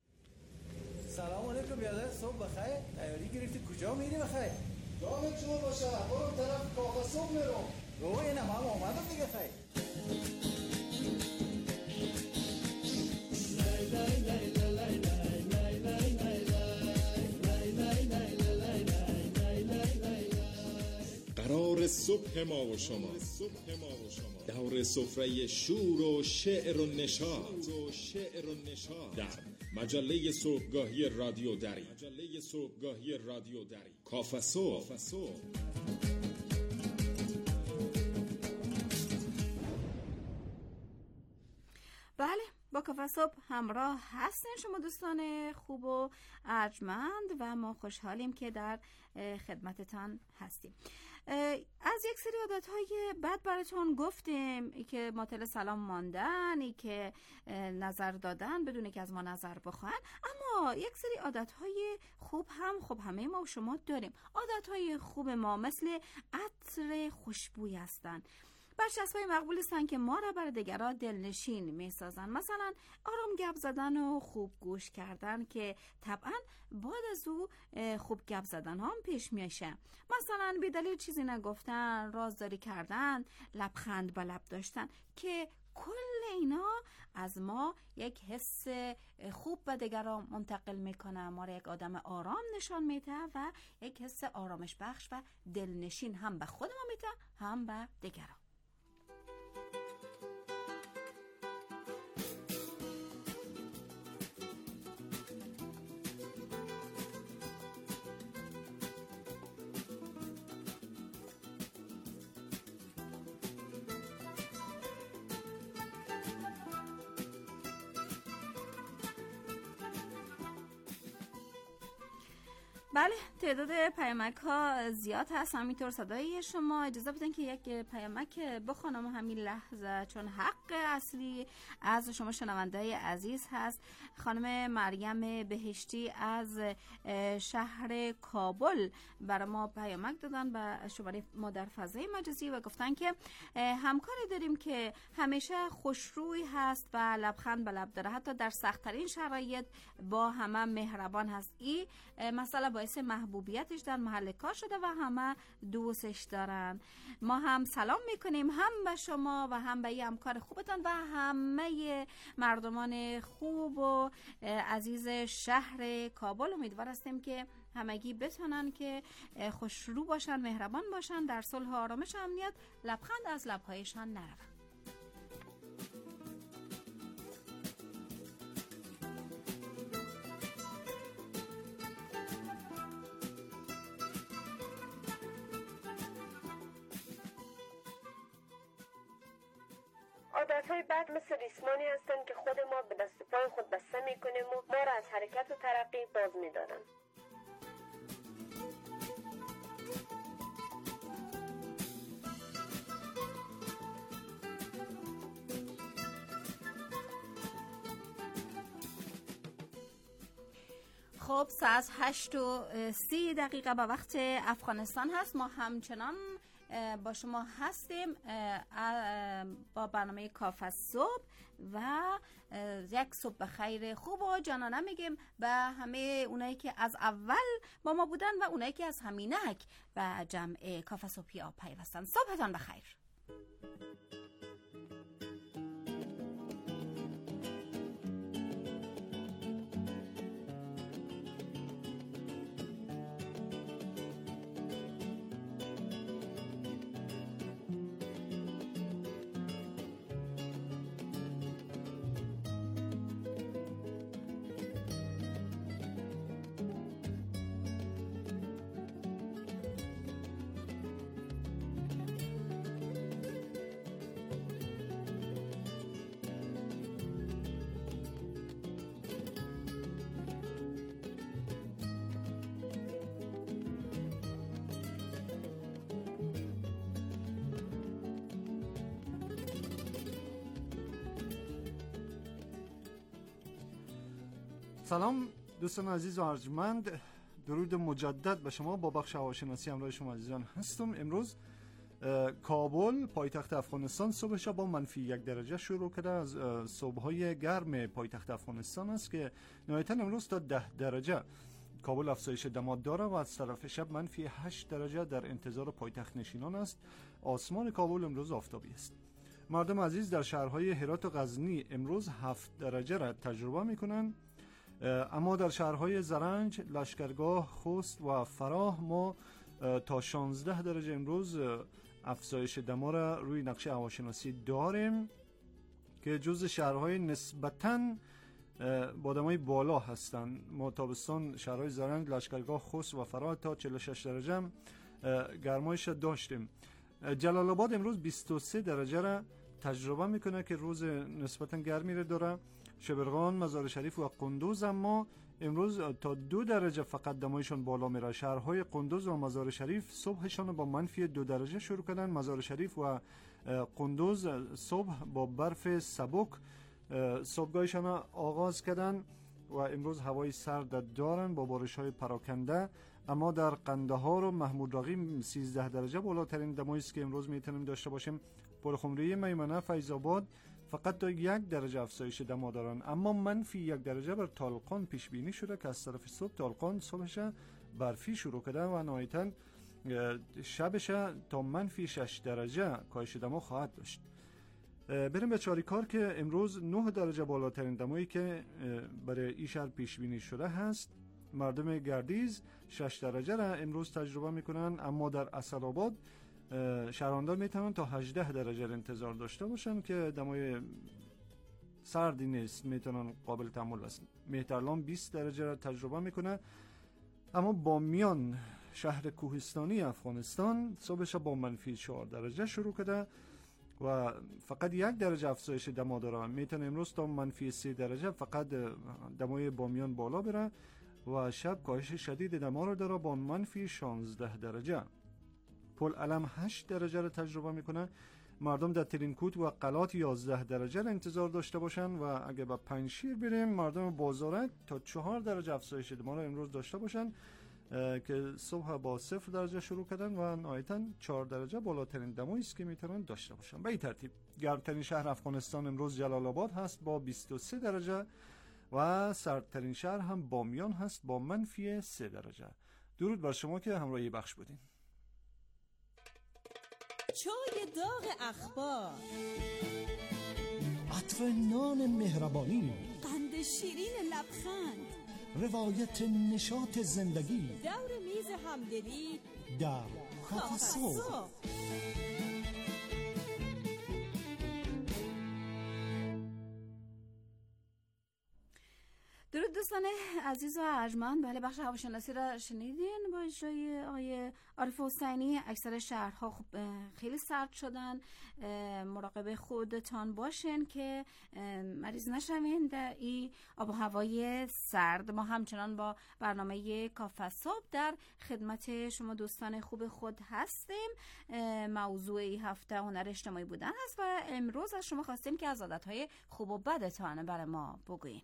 سلام علیکم بیادر، صبح بخیر. تیاری گرفتی کجا میری بخیر؟ جامت شما باشه، برو طرف کافه صبح میرم. رو اینم هم آمدم دیگه خیر. قرار صبح ما و شما دور سفره شور و شعر و نشاط در مجله صبحگاهی رادیو دری کافه صبح. بله، با کافه صبح همراه هستین شما دوستان خوب و ارجمند و ما خوشحالیم که در خدمتتان هستیم. از یک سری عادتهای بد براتون گفتیم که معطل سلام ماندن، ای که نظر دادن بدون که از ما نظر بخواهن، اما یک سری عادتهای خوب هم خب همه ما و شما داریم. عادتهای خوب ما مثل عطر خوشبوی هستن. برچسب‌های مقبول هستند که ما را برای دیگران دلنشین می‌سازند. مثلا آرام گپ زدن و خوب گوش کردن که طبعا بعد از او خوب گپ زدن هم پیش میشه. مثلا بی دلیل چیزی نگفتن، رازداری کردن، لبخند به لب داشتن که کل اینا از ما یک حس خوب به دیگران منتقل میکنه، ما را یک آدم آرام نشان میده و یک حس آرامش بخش و دلنشین هم به خود ما میده هم به دیگران. بله، تعداد پیامک ها زیاد هست، همینطور صدای شما. اجازه بدین که یک پیامک بخونم همین لحظه، چون حق اصلی از شما شنونده عزیز هست. خانم مریم بهشتی از شهر کابل برای ما پیامک دادن به شماره ما در فضای مجازی و گفتن که همکاری داریم که همیشه خوشروی هست و لبخند به لب داره، حتی در سخت‌ترین شرایط با همه مهربان هست. این مسئله باعث محبوبیتش در محل کار شده و همه دوستش دارن. ما هم سلام میکنیم هم به شما و هم به این همکار خوبتان و همه مردمان خوب و عزیز شهر کابل. امیدوار هستیم که همگی بتونن که خوشرو باشن، مهربان باشن، در صلح و آرامش و امنیت لبخند از لبهایشان نرود. عادتهای بد مثل ریسمانی هستند که خود ما به دست پای خود بسته میکنیم و ما را از حرکت و ترقی باز میدارن. خب ساعت 8:30 به وقت افغانستان هست. ما همچنان با شما هستیم با برنامه کافه صبح و یک صبح بخیر خوب و جانانه میگیم به همه اونایی که از اول با ما بودن و اونایی که از همینک به جمع کافه صبحی آب پیوستن. صبحتان بخیر. سلام دوستان عزیز و ارجمند، درود مجدد به شما. با بخش هواشناسی همراه شما عزیزان هستم. امروز کابل پایتخت افغانستان صبحش با -1 درجه شروع کرده. از صبح‌های گرم پایتخت افغانستان است که نهایتاً امروز تا 10 درجه کابل افزایش دما داره و از طرف شب -8 درجه در انتظار پایتخت نشینان است. آسمان کابل امروز آفتابی است. مردم عزیز در شهرهای هرات و غزنی امروز 7 درجه را تجربه می‌کنند، اما در شهرهای زرنج، لشکرگاه، خوست و فراه ما تا 16 درجه امروز افزایش دما را روی نقشه هواشناسی داریم که جزء شهرهای نسبتاً با دمای بالا هستند. ما تابستان شهرهای زرنج، لشکرگاه، خوست و فراه تا 46 درجه گرمایش داشتیم. جلال آباد امروز 23 درجه را تجربه میکنه که روز نسبتاً گرمی را داره. شبرغان، مزار شریف و قندوز اما امروز تا 2 درجه فقط دمایشان بالا میره. شهرهای قندوز و مزار شریف صبحشان با -2 درجه شروع کردن. مزار شریف و قندوز صبح با برف سبک صبحگاهشان آغاز کردن و امروز هوای سرد دارن با بارش‌های پراکنده. اما در قندهار و محمود راغی 13 درجه بالاترین دمایی است که امروز میتونیم داشته باشیم. پلخمری میمنه فیض‌آباد فقط تا 1 درجه افزایش دما دارن، اما منفی 1 درجه بر طالقان پیش بینی شده که از طرف صبح طالقان صبحش برفی شروع کرده و نهایتاً شبش تا منفی 6 درجه کاهش دما خواهد داشت. بریم به چاریکار که امروز 9 درجه بالاترین دمایی که برای این شهر پیش بینی شده هست. مردم گردیز 6 درجه را امروز تجربه میکنن، اما در اسدآباد شهروندان میتونن تا 18 درجه انتظار داشته باشن که دمای سردی نیست، میتونن قابل تحمل است. مهترلام 20 درجه را تجربه میکنه، اما بامیان شهر کوهستانی افغانستان صبحش با منفی 4 درجه شروع کرده و فقط 1 درجه افزایش دما داره. میتونه امروز تا منفی 3 درجه فقط دمای بامیان بالا بره و شب کاهش شدید دما رو داره با منفی 16 درجه. پل علم 8 درجه رو تجربه میکنه. مردم در ترینکوت و قلات 11 درجه رو انتظار داشته باشن و اگه به پنجشیر بریم مردم بازارک تا 4 درجه افزایش دما رو امروز داشته باشن که صبح با 0 درجه شروع کردن و نهایتاً 4 درجه بالاترین دمایی است که میتونن داشته باشن. به این ترتیب گرمترین شهر افغانستان امروز جلال آباد هست با 23 درجه و سردترین شهر هم بامیان هست با منفی 3 درجه. درود بر شما که همراهی بخش بودین. چای داغ اخبار، عطر نان مهربانی، قند شیرین لبخند، روایت نشاط زندگی، دور میز همدلی در کافه صبح. درود دوستان عزیز و ارجمند. بله، بخش هواشناسی را شنیدین با اجرای آقای عارف حسینی. اکثر شهرها خب خیلی سرد شدن. مراقب خودتان باشین که مریض نشوین در این آب و هوای سرد. ما همچنان با برنامه کافه صبح در خدمت شما دوستان خوب خود هستیم. موضوع این هفته هنر اجتماعی بودن هست و امروز از شما خواستیم که از عادتهای خوب و بدتان برای ما بگوین.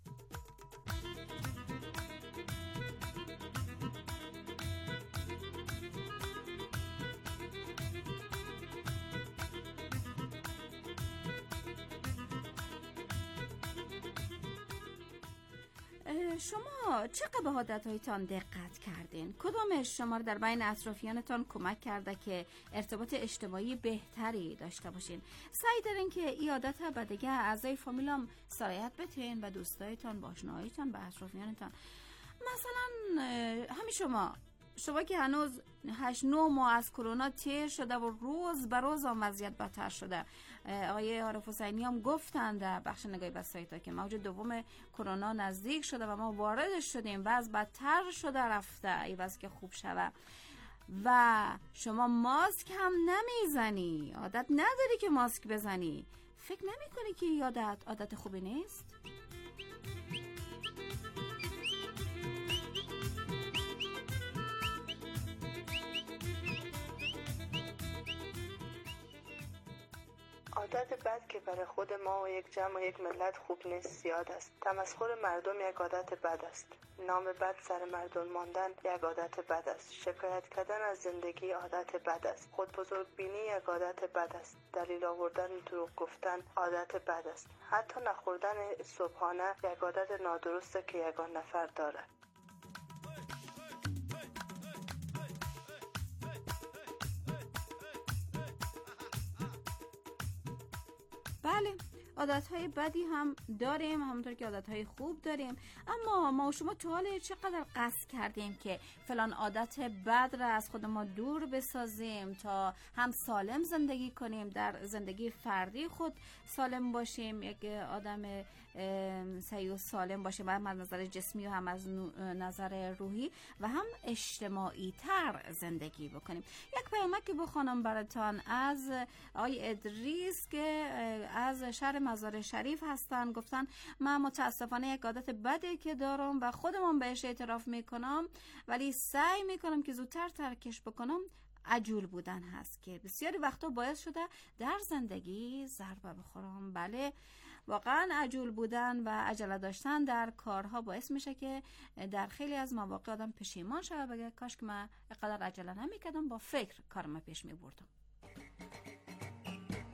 شما چقدر به عادت‌هایتان دقت کردین؟ کدامش شما رو در بین اطرافیانتان کمک کرده که ارتباط اجتماعی بهتری داشته باشین؟ سعی دارین که این عادت به دیگه اعضای فامیلام سرایت بتین، به دوستایتان، به آشناهایتان، به اطرافیانتان. مثلا همین شما که هنوز 8-9 ماه از کرونا تیر شده و روز به روز آن وضعیت بدتر شده. آقای عارف حسینی هم گفتند در بخش نگاهی به سایت که موج دوم کرونا نزدیک شده و ما وارد شدیم، وضع بدتر شده رفته، این وضع که خوب شده و شما ماسک هم نمیزنی، عادت نداری که ماسک بزنی. فکر نمی کنی که این عادت خوبی نیست؟ عادت بد که برای خود ما و یک جمع و یک ملت خوب نیست زیاد است. تمسخر مردم یک عادت بد است. نام بد سر مردم ماندن یک عادت بد است. شکایت کردن از زندگی عادت بد است. خود بزرگ بینی یک عادت بد است. دلیل آوردن دروغ گفتن عادت بد است. حتی نخوردن صبحانه یک عادت نادرسته که یگان نفر دارد. بله، عادتهای بدی هم داریم همونطور که عادتهای خوب داریم، اما ما و شما تا حالا چقدر قصد کردیم که فلان عادت بد را از خود ما دور بسازیم تا هم سالم زندگی کنیم، در زندگی فردی خود سالم باشیم، یک آدم سعی و سالم باشیم، هم از نظر جسمی و هم از نظر روحی و هم اجتماعی تر زندگی بکنیم. یک پیامک که بخوانم براتان از آقای ادریس که از شهر مزار شریف هستن. گفتن من متاسفانه یک عادت بده که دارم و خودمون بهش اعتراف میکنم ولی سعی میکنم که زودتر ترکش بکنم. عجول بودن هست که بسیاری وقتا باعث شده در زندگی ضربه بخورم. بله، واقعا عجول بودن و عجله داشتن در کارها باعث میشه که در خیلی از مواقع آدم پشیمان شده، بگه کاش که من اینقدر عجله نمیکردم، با فکر کارم پیش میبردم.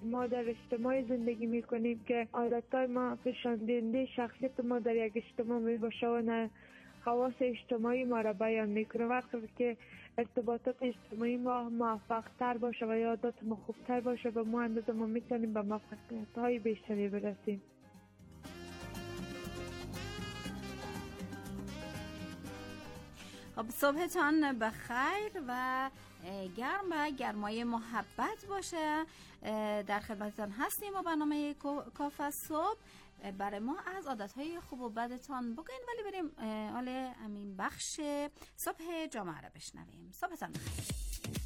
ما در اجتماع زندگی میکنیم که عادتهای ما فشاندنده شخصیت ما در یک اجتماع میباشه و نه خواص اجتماعی ما را بیان میکنه. وقتی که ارتباطات اجتماعی ما موفق تر باشه و عادات ما خوبتر باشه به ما اندازه ما میتونیم به موفقیت های بیشتری برسیم. خب صبحتان بخیر و گرم و گرمای محبت باشه. در خدمتتان هستیم و برنامه کافه صبح برای ما از عادتهای خوب و بدتان بگوین، ولی بریم حال همین بخش صبح جامعه را بشنویم. صبحتان بخیر.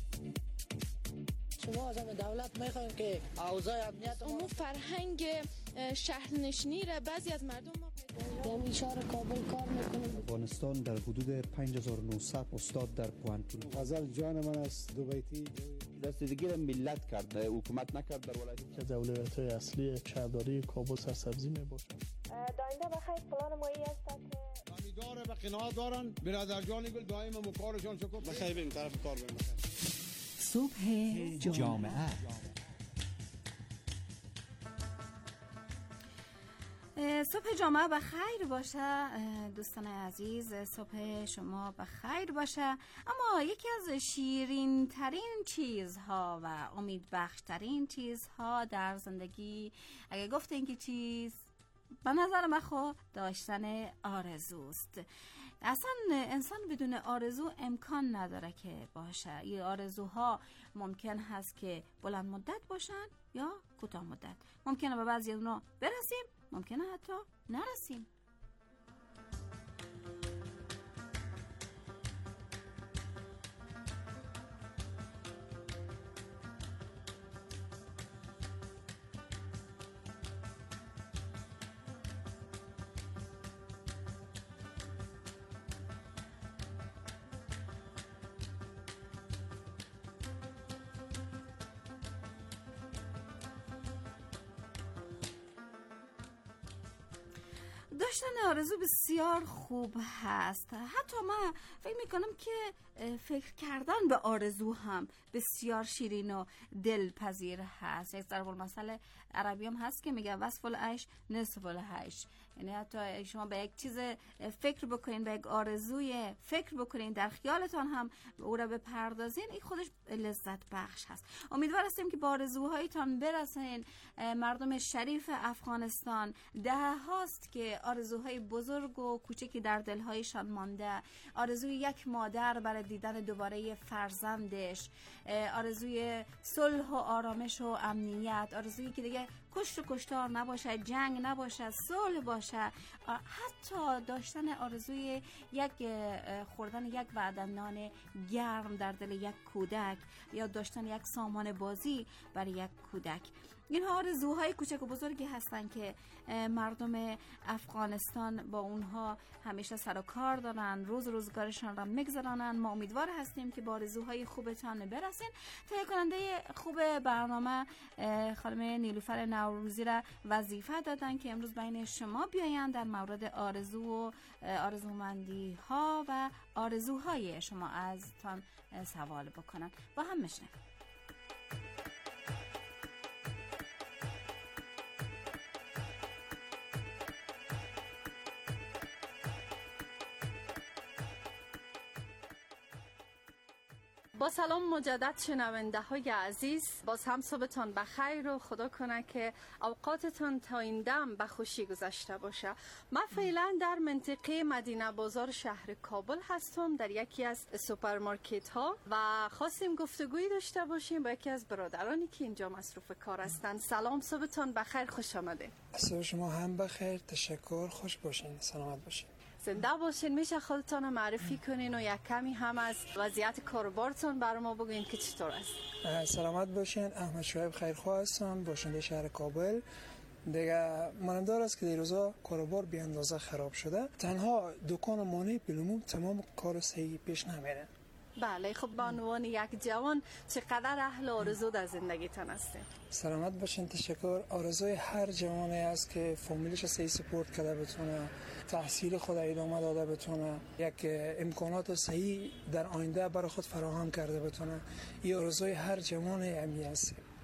شما از دولت میخوایم که اوضاع امنیت اون فرهنگ شهرنشینی را بعضی از مردم ما در شهر کابل کار میکنیم. افغانستان در حدود 5900 استاد در پوانتون. غزل جان من است دوبیتی رسیدگی را ملت کرد، حکومت نکرد. در ولایت که دولت‌های اصلی شهرداری کابل سرسبزی میباشد. داینده بخیر پلان مایی است که امیدوار به قناعت دارن. برادر جان گل دائم مکارشان شکر بخیر بریم طرف کار بریم. صبح جامعه. صبح جامعه بخیر باشه دوستان عزیز، صبح شما بخیر باشه. اما یکی از شیرین ترین چیزها و امید بخش ترین چیزها در زندگی اگه گفتین که چیز به نظر من خود داشتن آرزوست. اصلا انسان بدون آرزو امکان نداره که باشه. این آرزوها ممکن هست که بلند مدت باشن یا کوتاه مدت. ممکنه به بعضی اونا برسیم، ممکنه حتی نرسیم. داشتن آرزو بسیار خوب هست. حتی من فکر میکنم که فکر کردن به آرزو هم بسیار شیرین و دلپذیر هست. یک ضرب المثل عربی هم هست که میگه وصف العیش نصف العیش. یعنی حتی شما به یک چیز فکر بکنین، به یک آرزوی فکر بکنین، در خیالتان هم او را بپردازین، این خودش لذت بخش هست. امیدوار هستیم که با آرزوهایتان برسین. مردم شریف افغانستان ده هاست که آرزوهای بزرگ و کوچکی در دلهایشان مانده. آرزوی یک مادر برای دیدن دوباره فرزندش، آرزوی صلح و آرامش و امنیت، آرزویی که دیگه کشت و کشتار نباشه، جنگ نباشه، صلح باشه. حتی داشتن آرزوی خوردن یک وعده نان گرم در دل یک کودک یا داشتن یک سامان بازی برای یک کودک. اینها آرزوهای کوچک و بزرگی هستن که مردم افغانستان با اونها همیشه سر و کار دارن، روزگارشان را میگذرانن. ما امیدوار هستیم که با آرزوهای خوبتان برسین. تهیه کننده خوب برنامه خانم نیلوفر نوروزی را وظیفه دادن که امروز بین شما بیاین در مورد آرزو و آرزومندی ها و آرزوهای شما ازتان سوال بکنن. با هم میشنویم. با سلام مجدد شنونده های عزیز، باز هم صبحتان بخیر و خدا کنه که اوقاتتان تا این دم به خوشی گذشته باشه. من فعلا در منطقه مدینه بازار شهر کابل هستم، در یکی از سوپرمارکت ها و خواستیم گفتگویی داشته باشیم با یکی از برادرانی که اینجا مصروف کار هستند. سلام، صبحتان بخیر، خوش آمده. صبح شما هم بخیر، تشکر، خوش باشین، سلامت باشین. زنده باشین. میشه خودتان رو معرفی کنین و یک کمی هم از وضعیت کاروبارتان برای ما بگوین که چطور است؟ سلامت باشین. احمد شعیب خیرخواه هستم، باشنده شهر کابل. دیگه مانندار است که در روزا کاروبار بی اندازه خراب شده. تنها دکان و مانع بالعموم تمام کار صحیح پیش نمیره. بله، خب به عنوان یک جوان چقدر اهل آرزو در زندگیتان هستید؟ سلامت باشین، تشکر. آرزوی هر جوانی است که فامیلش صحیح سپورت کرده بتونه تحصیل خود ادامه داده بتونه، یک امکانات صحیح در آینده برای خود فراهم کرده بتونه. این آرزوی هر جوان امی است.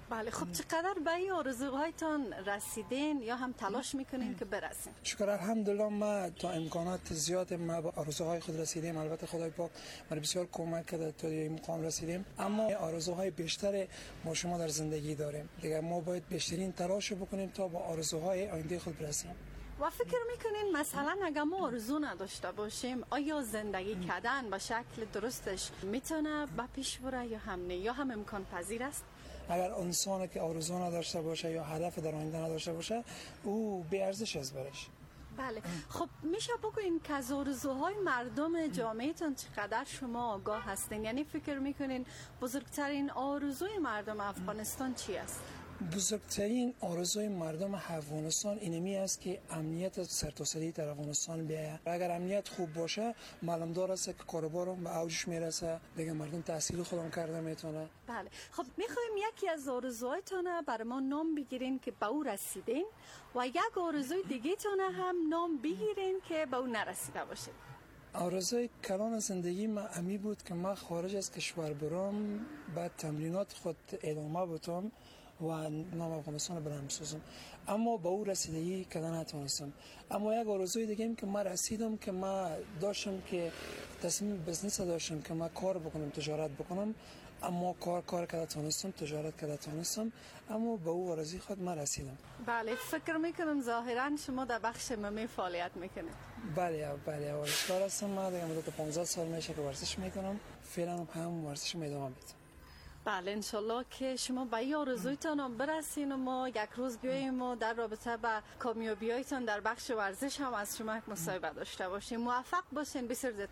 بله. خب چقدر به این آرزوهایتان رسیدین یا هم تلاش میکنین که برسین؟ شکر الحمدلله ما تا امکانات زیاد ما به آرزوهای خود رسیدیم. البته خدای پاک ما بسیار کمک کرده تا این مقام رسیدیم، اما آرزوهای بیشتر ما شما در زندگی داریم دیگه. ما باید بیشترین تلاش بکنیم تا به آرزوهای آینده خود برسیم. و فکر میکنین مثلا اگر ما آرزو نداشته باشیم آیا زندگی کردن به شکل درستش میتونه به پیش بره یا هم نه، یا هم امکان پذیر است؟ اگر انسانی که آرزو نداشته باشه یا هدف در آینده نداشته باشه او بی ارزش است برش. بله. خب میشه بگوین که از آرزوهای مردم جامعهتون چقدر شما آگاه هستین؟ یعنی فکر میکنین بزرگترین آرزوی مردم افغانستان چی است؟ بزرگترین آرزوی مردم افغانستان اینمی است که امنیت سرتاسری در افغانستان بیاید. اگر امنیت خوب باشه معلوم دار است که کاروبارم به اوجش میرسه دیگه، مردم تحصیل خودم کرده میتونه. بله. خب میخوایم یکی از آرزوهایتون برای ما نام بگیرین که به او رسیدین و یک آرزوی دیگه تون هم نام بگیرین که به او نرسیده باشین. آرزوی کلان زندگی من امی بود که من خارج از کشور برم، بعد تمرینات خود ادامه بدم و نام افغانستان برام بسازم، اما با او رسیدگی کردن نتونستم. اما یک آرزوی دیگه این که من رسیدم که من داشتم که تصمیم بزنس داشتم که من کار بکنم، تجارت بکنم، اما کار کرده تونستم، تجارت کرده تونستم، اما به او آرزوی خود من رسیدم. بله. فکر میکنم ظاهرا شما در بخش MMA فعالیت میکنید. بله ورزشکار هستم. من دیگه مدت 15 سال میشه که ورزش میکنم. فعلا هم ورزش ادامه میدم. بله انشالله که شما به این آرزویتان هم برسین و ما یک روز بیاییم و در رابطه با کامیابی‌هایتان در بخش ورزش هم از شما یک مصاحبه داشته باشیم. موفق باشین. بسیار زیاد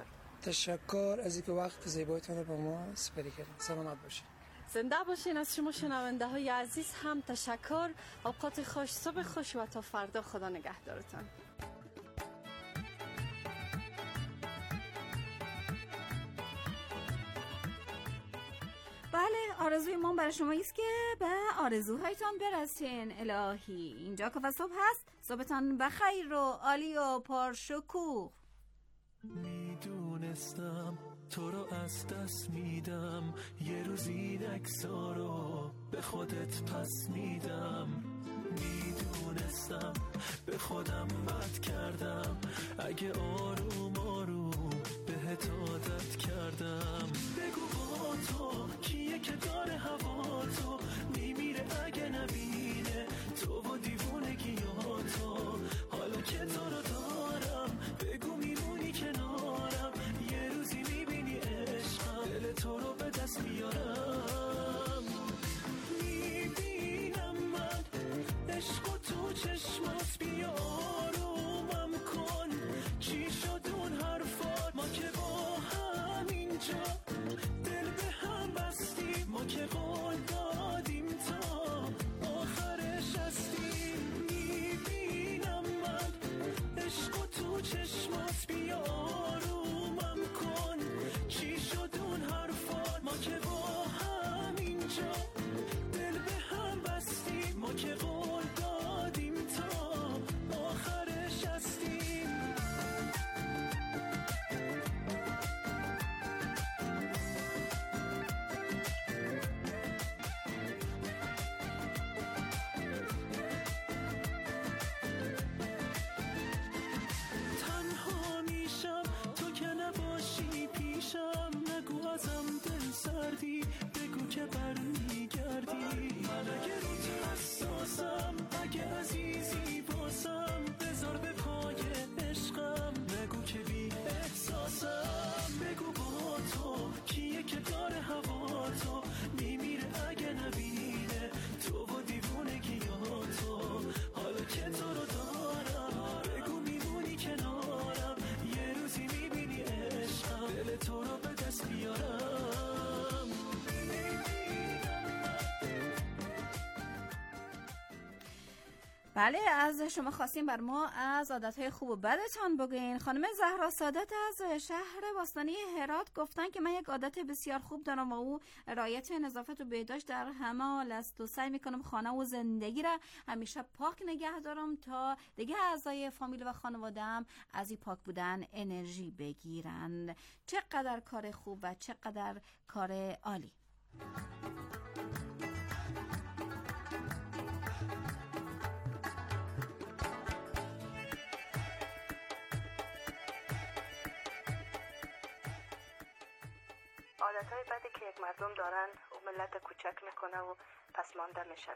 تشکر از اینکه وقت زیبایتان رو به ما سپری کردین. سلامت باشین. زنده باشین. از شما شنونده های عزیز هم تشکر. اوقات خوش، صبح خوش و تا فردا. خدا نگهدارتان. بله، آرزوی ما برای شما است که به آرزوهایتان برسین. الهی اینجا کافه صبح هست. صبحتان بخیر و عالی و پرشکوه. میدونستم تو رو از دست میدم، یه روز این عکس‌ها رو به خودت پس میدم. میدونستم به خودم بد کردم، اگه آروم آروم بهت عادت کردم. بگو با تو کیه که داره هوا تو میمیره اگه نبینه تو و دیوونگی ها تو. حالا که تو رو دارم بگو میمونی کنارم، یه روزی میبینی عشقم دل تو رو به دست میارم. میبینم من عشق و تو چشمات، بیا آرومم کن. چی شد اون حرفات؟ ما که با هم اینجا دل به هم بستیم، ما که قول دادیم تا آخرش هستیم. میبینم من عشق و تو چشمات، بیا آرومم کن. چی شد اون حرفات؟ ما که با هم اینجا دل به هم بستیم، ما که قول دادیم تا آخرش هستیم. تنها میشم تو که نباشی پیشم، نگو ازم دل سردی، بگو که برمیگردی. من اگه روت حساسم، اگه عزیزی باسم، بذار به پای عشقم، نگو که بی احساسم. بگو با تو کیه که داره هوا تو میمیره اگه نبینه تو و دیوونگی ها تو. حالا که تو رو دارم بگو میمونی کنارم، یه روزی میبینی عشقم دل تو رو به دست بیارم. بله، از شما خواستیم بر ما از عادتهای خوب و بدتان بگین. خانم زهرا سادات از شهر باستانی هرات گفتن که من یک عادت بسیار خوب دارم و او رعایت نظافت و بهداشت در همه حال است و سعی میکنم خانه و زندگی را همیشه پاک نگه دارم تا دیگه اعضای فامیل و خانواده‌ام از این پاک بودن انرژی بگیرن. چقدر کار خوب و چقدر کار عالی. عادتهای بدی که یک مردم دارن و ملت کوچک میکنه و پسمانده میشن.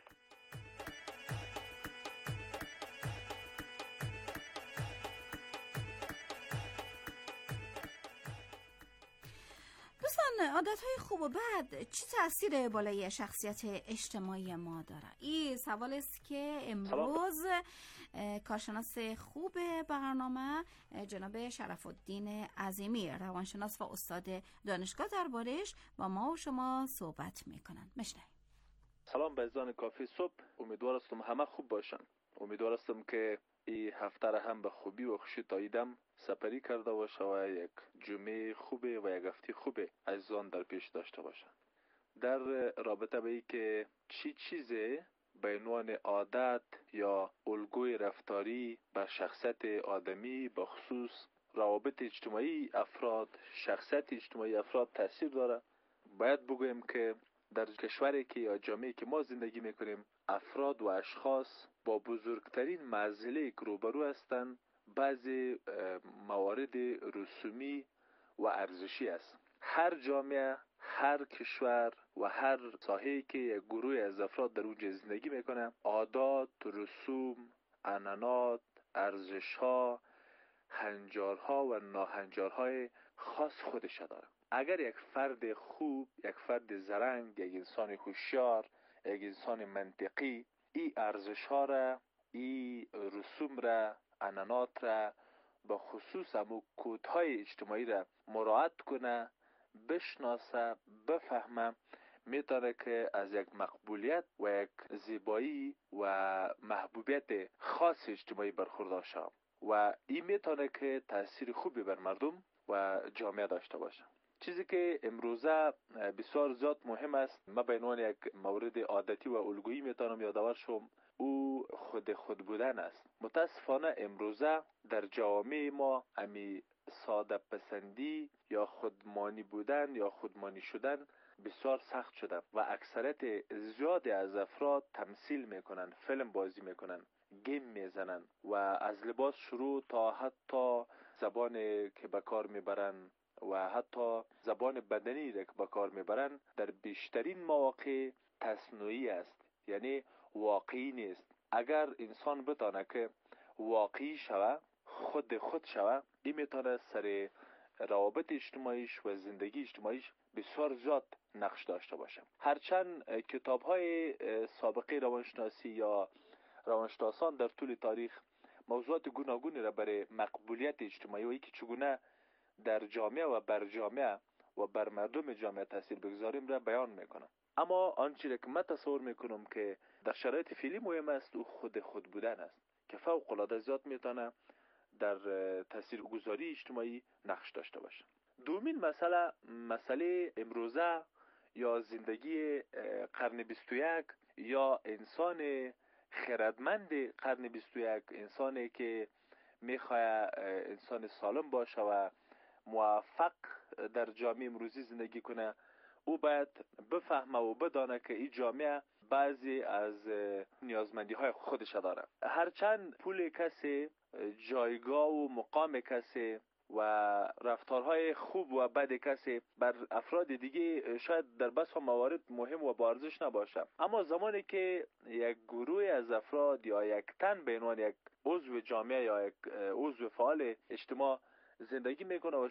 دوستان، عادتهای خوب و بد چه تأثیر بالای شخصیت اجتماعی ما داره؟ این سوال است که امروز کارشناس خوب برنامه جناب شرف الدین عظیمی، روانشناس و استاد دانشگاه، دربارش با ما و شما صحبت میکنن. بشنویم. سلام به عزیزان کافی صبح، امیدوار هستم همه خوب باشن. امیدوار هستم که این هفته را هم به خوبی و خوشی تاییدم سپری کرده باشه و یک جمعه خوبه و یک هفته خوبه عزیزان در پیش داشته باشن. در رابطه به این که چی چیزه به عنوان عادت یا الگوی رفتاری بر شخصیت آدمی به خصوص روابط اجتماعی افراد، شخصیت اجتماعی افراد تاثیر داره، باید بگویم که در کشوری که یا جامعه‌ای که ما زندگی میکنیم افراد و اشخاص با بزرگترین معضله که روبرو هستند بعضی موارد رسومی و ارزشی است. هر جامعه، هر کشور و هر ساحه‌ای که یک گروه از افراد در اونجا زندگی میکنه عادات، رسوم، عنعنات، ارزش‌ها، هنجارها و ناهنجارهای خاص خودش داره. اگر یک فرد خوب، یک فرد زرنگ، یک انسان هوشیار، یک انسان منطقی این ارزش‌ها را، این رسوم را، عنعنات را، به خصوص همون کودهای اجتماعی را مراعات کنه، بشناسه، بفهمه، میتونه که از یک مقبولیت و یک زیبایی و محبوبیت خاص اجتماعی برخوردار شود و این میتونه که تأثیر خوبی بر مردم و جامعه داشته باشه. چیزی که امروزه بسیار زیاد مهم است، ما به عنوان یک مورد عادتی و الگویی میتونم یادآور شم، او خود بودن است. متاسفانه امروزه در جامعه ما امی ساده پسندی یا خودمانی بودن یا خودمانی شدن بسیار سخت شده و اکثریت زیادی از افراد تمثیل میکنن، فیلم بازی میکنن، گیم میزنن و از لباس شروع تا حتی زبان که به کار میبرن و حتی زبان بدنی را که به کار میبرن در بیشترین مواقع تصنعی است، یعنی واقعی نیست. اگر انسان بتانه که واقعی شوه، خود شوه، این میتونه سر روابط اجتماعیش و زندگی اجتماعیش بسیار زیاد نقش داشته باشه. هرچند کتاب‌های سابقه روانشناسی یا روانشناسان در طول تاریخ موضوعات گوناگونی را برای مقبولیت اجتماعی و اینکه چگونه در جامعه و بر جامعه و بر مردم جامعه تاثیر بگذاریم را بیان میکنم. اما آنچه که من تصور میکنم که در شرایط فعلی مهم است او خود بودن است که فوق العاده زیاد میتونه در تاثیرگذاری اجتماعی نقش داشته باشه. دومین مسئله امروزه یا زندگی قرن 21 یا انسان خردمند قرن 21، انسانی که میخواه انسان سالم باشه و موفق در جامعه امروزی زندگی کنه، او باید بفهمه و بدانه که این جامعه بعضی از نیازمندی های خودش داره. هرچند پول کسی، جایگاه و مقام کسی و رفتارهای خوب و بد کسی بر افراد دیگه شاید در بسیار موارد مهم و با ارزش نباشه، اما زمانی که یک گروه از افراد یا یک تن به عنوان یک عضو جامعه یا یک عضو فعال اجتماع زندگی میکنه و